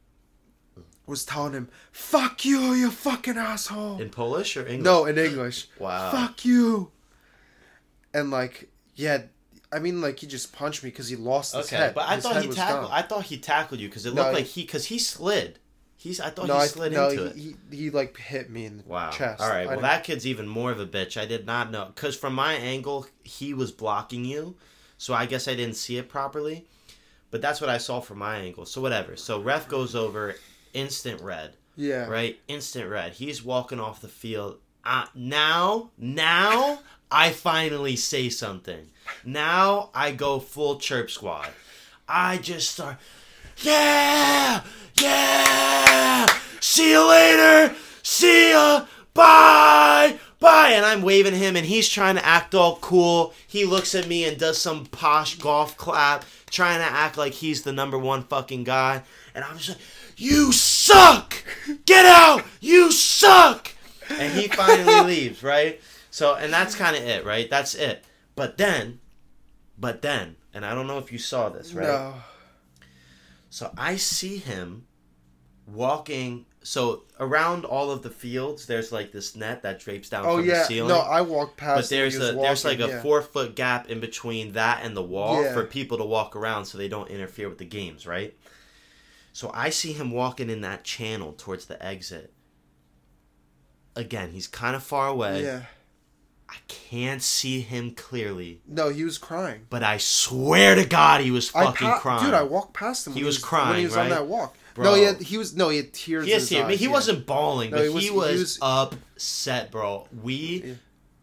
S2: was telling him, fuck you, you fucking asshole.
S1: In Polish or English?
S2: No, in English.
S1: Wow.
S2: Fuck you. And, like, yeah, I mean, like, he just punched me because he lost his head.
S1: But I
S2: His
S1: thought
S2: head
S1: he
S2: was
S1: tackled.
S2: gone.
S1: I thought he tackled you because it looked like because he slid. He slid into it.
S2: He like hit me in the chest.
S1: All right. Well, that kid's even more of a bitch. I did not know because from my angle, he was blocking you, so I guess I didn't see it properly. But that's what I saw from my angle. So whatever. So ref goes over, instant red.
S2: Yeah.
S1: Right. Instant red. He's walking off the field. Now I finally say something. Now I go full chirp squad. I just start, yeah, see you later, see ya, bye, and I'm waving him, and he's trying to act all cool. He looks at me and does some posh golf clap, trying to act like he's the number one fucking guy, and I'm just like, you suck, get out, you suck, and he finally leaves, right? So, and that's kind of it, right? That's it. But then, and I don't know if you saw this, right?
S2: No.
S1: So I see him walking. So around all of the fields, there's like this net that drapes down
S2: Oh
S1: from
S2: yeah.
S1: the ceiling.
S2: No, I walked past.
S1: But there's
S2: him, he was
S1: there's
S2: walking,
S1: like a 4-foot gap in between that and the wall
S2: Yeah.
S1: for people to walk around so they don't interfere with the games, right? So I see him walking in that channel towards the exit. Again, he's kind of far away.
S2: Yeah.
S1: I can't see him clearly,
S2: No, he was crying.
S1: but I swear to God he was fucking crying.
S2: Dude, I walked past him.
S1: He
S2: when
S1: was
S2: when
S1: crying,
S2: he was
S1: right?
S2: on that walk.
S1: Bro.
S2: No, he had tears.
S1: He
S2: in
S1: has
S2: his
S1: tears. I mean,
S2: eyes,
S1: he
S2: yeah.
S1: wasn't bawling,
S2: No,
S1: but
S2: he
S1: he
S2: was
S1: was upset, bro.
S2: Yeah.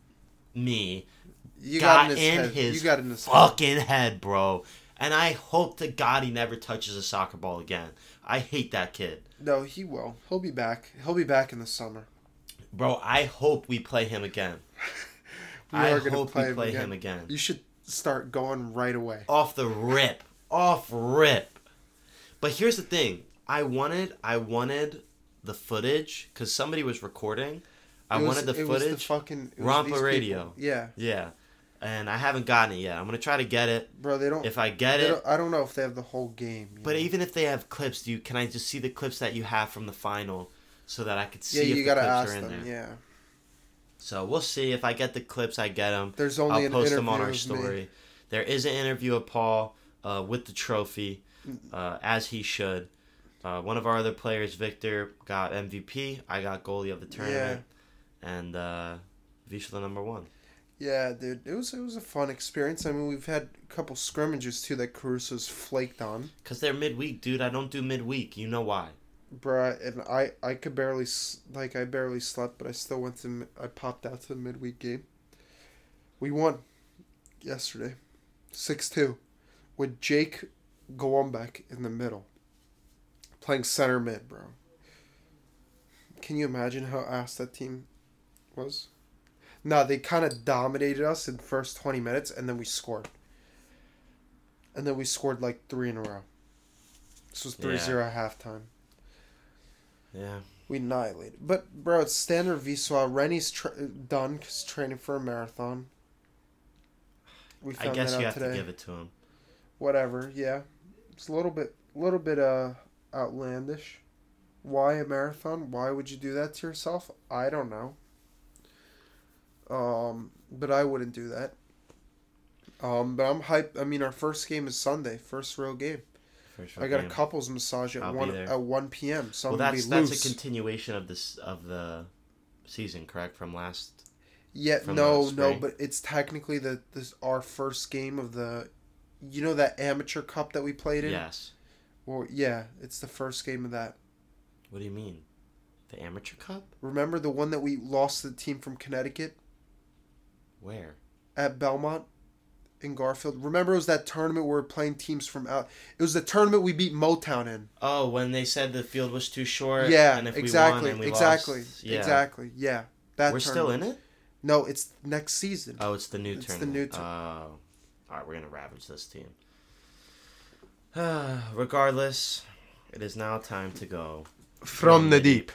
S1: Me,
S2: You
S1: got
S2: got
S1: in
S2: head.
S1: his
S2: You got in his head.
S1: fucking head, bro. And I hope to God he never touches a soccer ball again. I hate that kid.
S2: No, he will. He'll be back. He'll be back in the summer.
S1: Bro, I hope we play him again. I
S2: are gonna
S1: hope
S2: play
S1: we
S2: him
S1: play
S2: again.
S1: him again.
S2: You should start going right away.
S1: Off the rip. Off rip. But here's the thing. I wanted the footage because somebody was recording. I wanted the
S2: It was
S1: footage.
S2: the fucking it was
S1: Rampa
S2: these
S1: Radio.
S2: people. Yeah,
S1: Yeah. And I haven't gotten it yet. I'm going to try to get it.
S2: bro. They don't.
S1: If I get
S2: they
S1: it.
S2: don't- I don't know if they have the whole game. you
S1: But
S2: know?
S1: even if they have clips, can I just see the clips that you have from the final so that I could see
S2: yeah,
S1: if
S2: you
S1: the
S2: gotta
S1: clips
S2: ask
S1: are in
S2: them.
S1: there?
S2: Yeah,
S1: So we'll see. If I get the clips, I get them.
S2: there's only
S1: I'll
S2: an
S1: post
S2: interview
S1: them on our
S2: of me.
S1: story. There is an interview of Paul with the trophy, as he should. One of our other players, Victor, got MVP. I got goalie of the tournament. And Vishla #1.
S2: Yeah, dude, it was a fun experience. I mean, we've had a couple scrimmages too that Caruso's flaked on,
S1: Because they're midweek, dude. I don't do midweek. You know why.
S2: bruh. And I could barely I barely slept, but I still went to. I popped out to the midweek game. We won yesterday, 6-2, with Jake Golombek in the middle, playing center mid, bro. Can you imagine how ass that team was? No, they kind of dominated us in the first 20 minutes, and then we scored. And then we scored like 3 in a row. This was 3-0 at halftime.
S1: Yeah.
S2: We annihilated. But, bro, it's standard Wisła. Rennie's done because training for a marathon. We
S1: I
S2: found
S1: guess
S2: that
S1: you
S2: out
S1: have
S2: today.
S1: to give it to him.
S2: Whatever, yeah. It's a little bit outlandish. Why a marathon? Why would you do that to yourself? I don't know. But I wouldn't do that. But I'm hyped. I mean, our first game is Sunday, first real game. I got a couples massage at
S1: I'll be
S2: 1
S1: there.
S2: at 1 p.m. So
S1: Well,
S2: I'm gonna
S1: that's
S2: be loose.
S1: a continuation of the season, correct? From last.
S2: Yeah,
S1: from
S2: no,
S1: the spring.
S2: but it's technically our first game of the, you know, that amateur cup that we played in.
S1: Yes.
S2: Well, yeah, it's the first game of that.
S1: What do you mean? The amateur cup?
S2: Remember the one that we lost to the team from Connecticut
S1: Where?
S2: at Belmont in Garfield? Remember it was that tournament where we were playing teams from out. It was the tournament we beat Motown in.
S1: Oh, when they said the field was too short.
S2: Yeah,
S1: and if
S2: exactly,
S1: we won and we
S2: exactly,
S1: lost, yeah.
S2: exactly. Yeah, that.
S1: We're still in it.
S2: No, it's next season.
S1: Oh, it's the new
S2: It's the
S1: tournament.
S2: new
S1: Oh, all right. We're gonna ravage this team. Regardless, it is now time to go
S2: From the deep.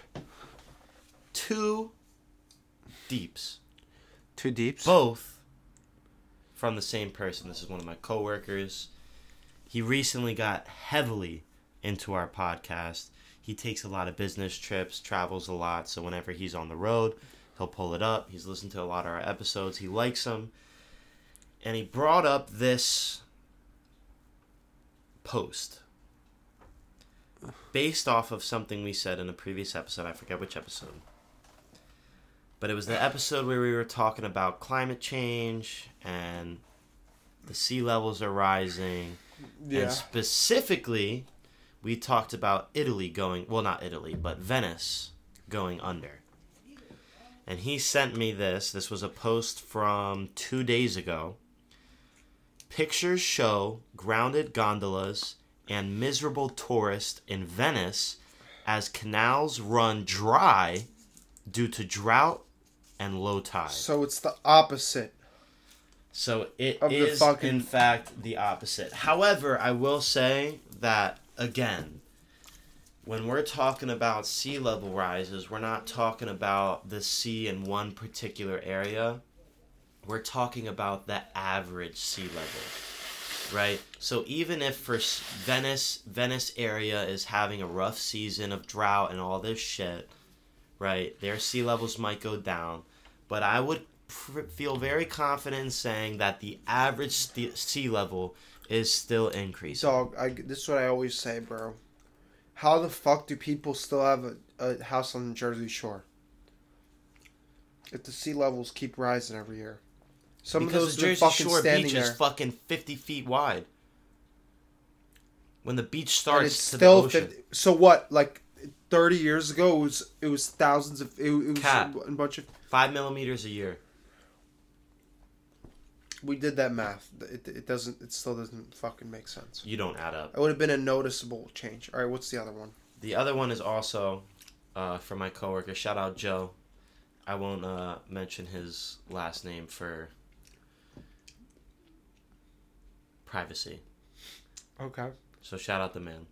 S1: 2 deeps.
S2: 2 deeps.
S1: Both from the same person. This is one of my coworkers. He recently got heavily into our podcast. He takes a lot of business trips, travels a lot, so whenever he's on the road, he'll pull it up. He's listened to a lot of our episodes. He likes them. And he brought up this post based off of something we said in a previous episode. I forget which episode. But it was the episode where we were talking about climate change and the sea levels are rising.
S2: Yeah.
S1: And specifically, we talked about Italy going, well, not Italy, but Venice going under. And he sent me this. This was a post from 2 days ago. Pictures show grounded gondolas and miserable tourists in Venice as canals run dry due to drought and low tide.
S2: So it's the opposite.
S1: So it
S2: Of the
S1: is,
S2: fucking-
S1: in fact, the opposite. However, I will say that, again, when we're talking about sea level rises, we're not talking about the sea in one particular area. we're talking about the average sea level, right? So even if for Venice area is having a rough season of drought and all this shit, right? Their sea levels might go down, but I would feel very confident in saying that the average sea level is still increasing.
S2: Dog, this is what I always say, bro. How the fuck do people still have a house on the Jersey Shore? If the sea levels keep rising every year. Some
S1: because
S2: of those
S1: the Jersey
S2: fucking
S1: Shore
S2: standing
S1: beach
S2: there.
S1: is fucking 50 feet wide. When the beach
S2: And
S1: starts
S2: it's
S1: to
S2: still
S1: the ocean.
S2: 50, so what? Like 30 years ago, it was thousands of it was
S1: Cap.
S2: a bunch of.
S1: 5 millimeters a year.
S2: We did that math. It doesn't. It still doesn't fucking make sense.
S1: You don't add up.
S2: It would have been a noticeable change. All right, what's the other one?
S1: The other one is also for my coworker. Shout out Joe. I won't mention his last name for privacy.
S2: Okay.
S1: So shout out the man.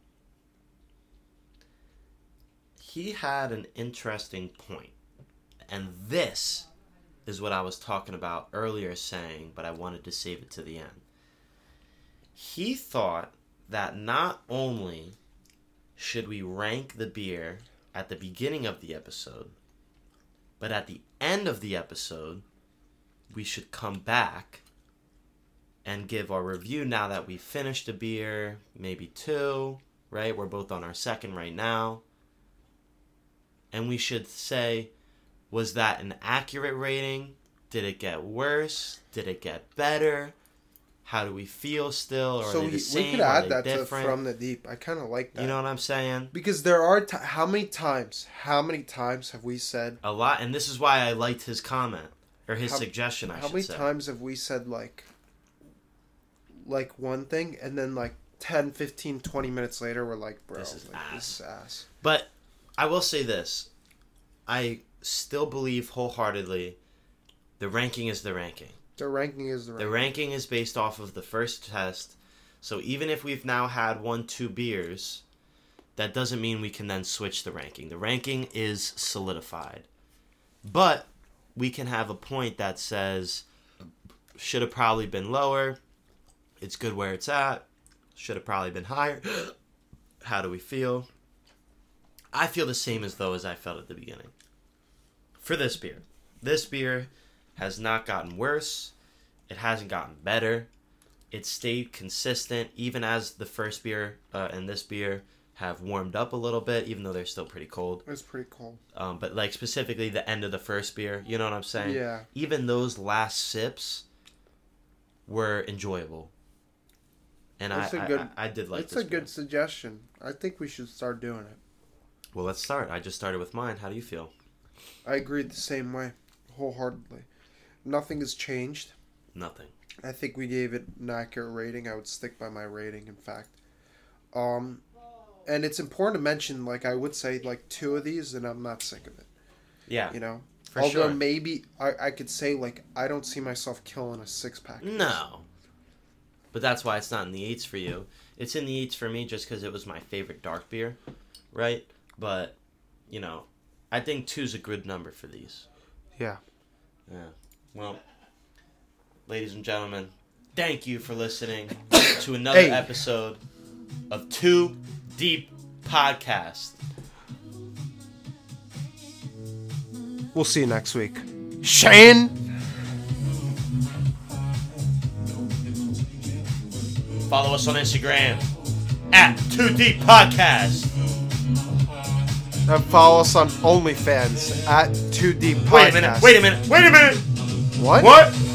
S1: He had an interesting point. And this is what I was talking about earlier saying, but I wanted to save it to the end. He thought that not only should we rank the beer at the beginning of the episode, but at the end of the episode, we should come back and give our review now that we finished a beer, maybe two, right? We're both on our second right now. And we should say, was that an accurate rating? Did it get worse? Did it get better? How do we feel still? Or
S2: So
S1: are they the same?
S2: we could
S1: Are
S2: add
S1: they
S2: that to
S1: different?
S2: From the Deep. I kind of like that.
S1: You know what I'm saying?
S2: Because there are how many times have we said
S1: A lot, and this is why I liked his comment or his
S2: How-
S1: suggestion.
S2: how many times have we said like one thing and then like 10, 15, 20 minutes later we're like, bro,
S1: This is
S2: this is ass.
S1: But I will say this: I still believe wholeheartedly the ranking is the ranking.
S2: The ranking is the ranking.
S1: The ranking is based off of the first test. So even if we've now had 1-2 beers, that doesn't mean we can then switch the ranking. The ranking is solidified. But we can have a point that says, should have probably been lower. It's good where it's at. Should have probably been higher. How do we feel? I feel the same as I felt at the beginning. For this beer. This beer has not gotten worse. It hasn't gotten better. It stayed consistent even as the first beer and this beer have warmed up a little bit, even though they're still pretty cold.
S2: It's pretty cool.
S1: But like specifically the end of the first beer, you know what I'm saying?
S2: Yeah.
S1: Even those last sips were enjoyable. And I did like
S2: it's
S1: this
S2: a
S1: beer.
S2: good suggestion. I think we should start doing it.
S1: Well, let's start. I just started with mine. How do you feel?
S2: I agree the same way, wholeheartedly. Nothing has changed.
S1: Nothing.
S2: I think we gave it an accurate rating. I would stick by my rating, in fact. And it's important to mention, like, I would say, like, 2 of these, and I'm not sick of it.
S1: Yeah.
S2: You know?
S1: For
S2: Although
S1: sure.
S2: maybe I could say, like, I don't see myself killing a 6-pack.
S1: No. But that's why it's not in the 8s for you. It's in the 8s for me just because it was my favorite dark beer, right? But, you know, I think 2's a good number for these.
S2: Yeah.
S1: Yeah. Well, ladies and gentlemen, thank you for listening to another
S2: Hey.
S1: episode of Too Deep Podcast.
S2: We'll see you next week. Shane!
S1: Follow us on Instagram at Too Deep Podcast.
S2: And follow us on OnlyFans at 2 Deep Podcast.
S1: Wait a minute.
S2: What?
S1: What?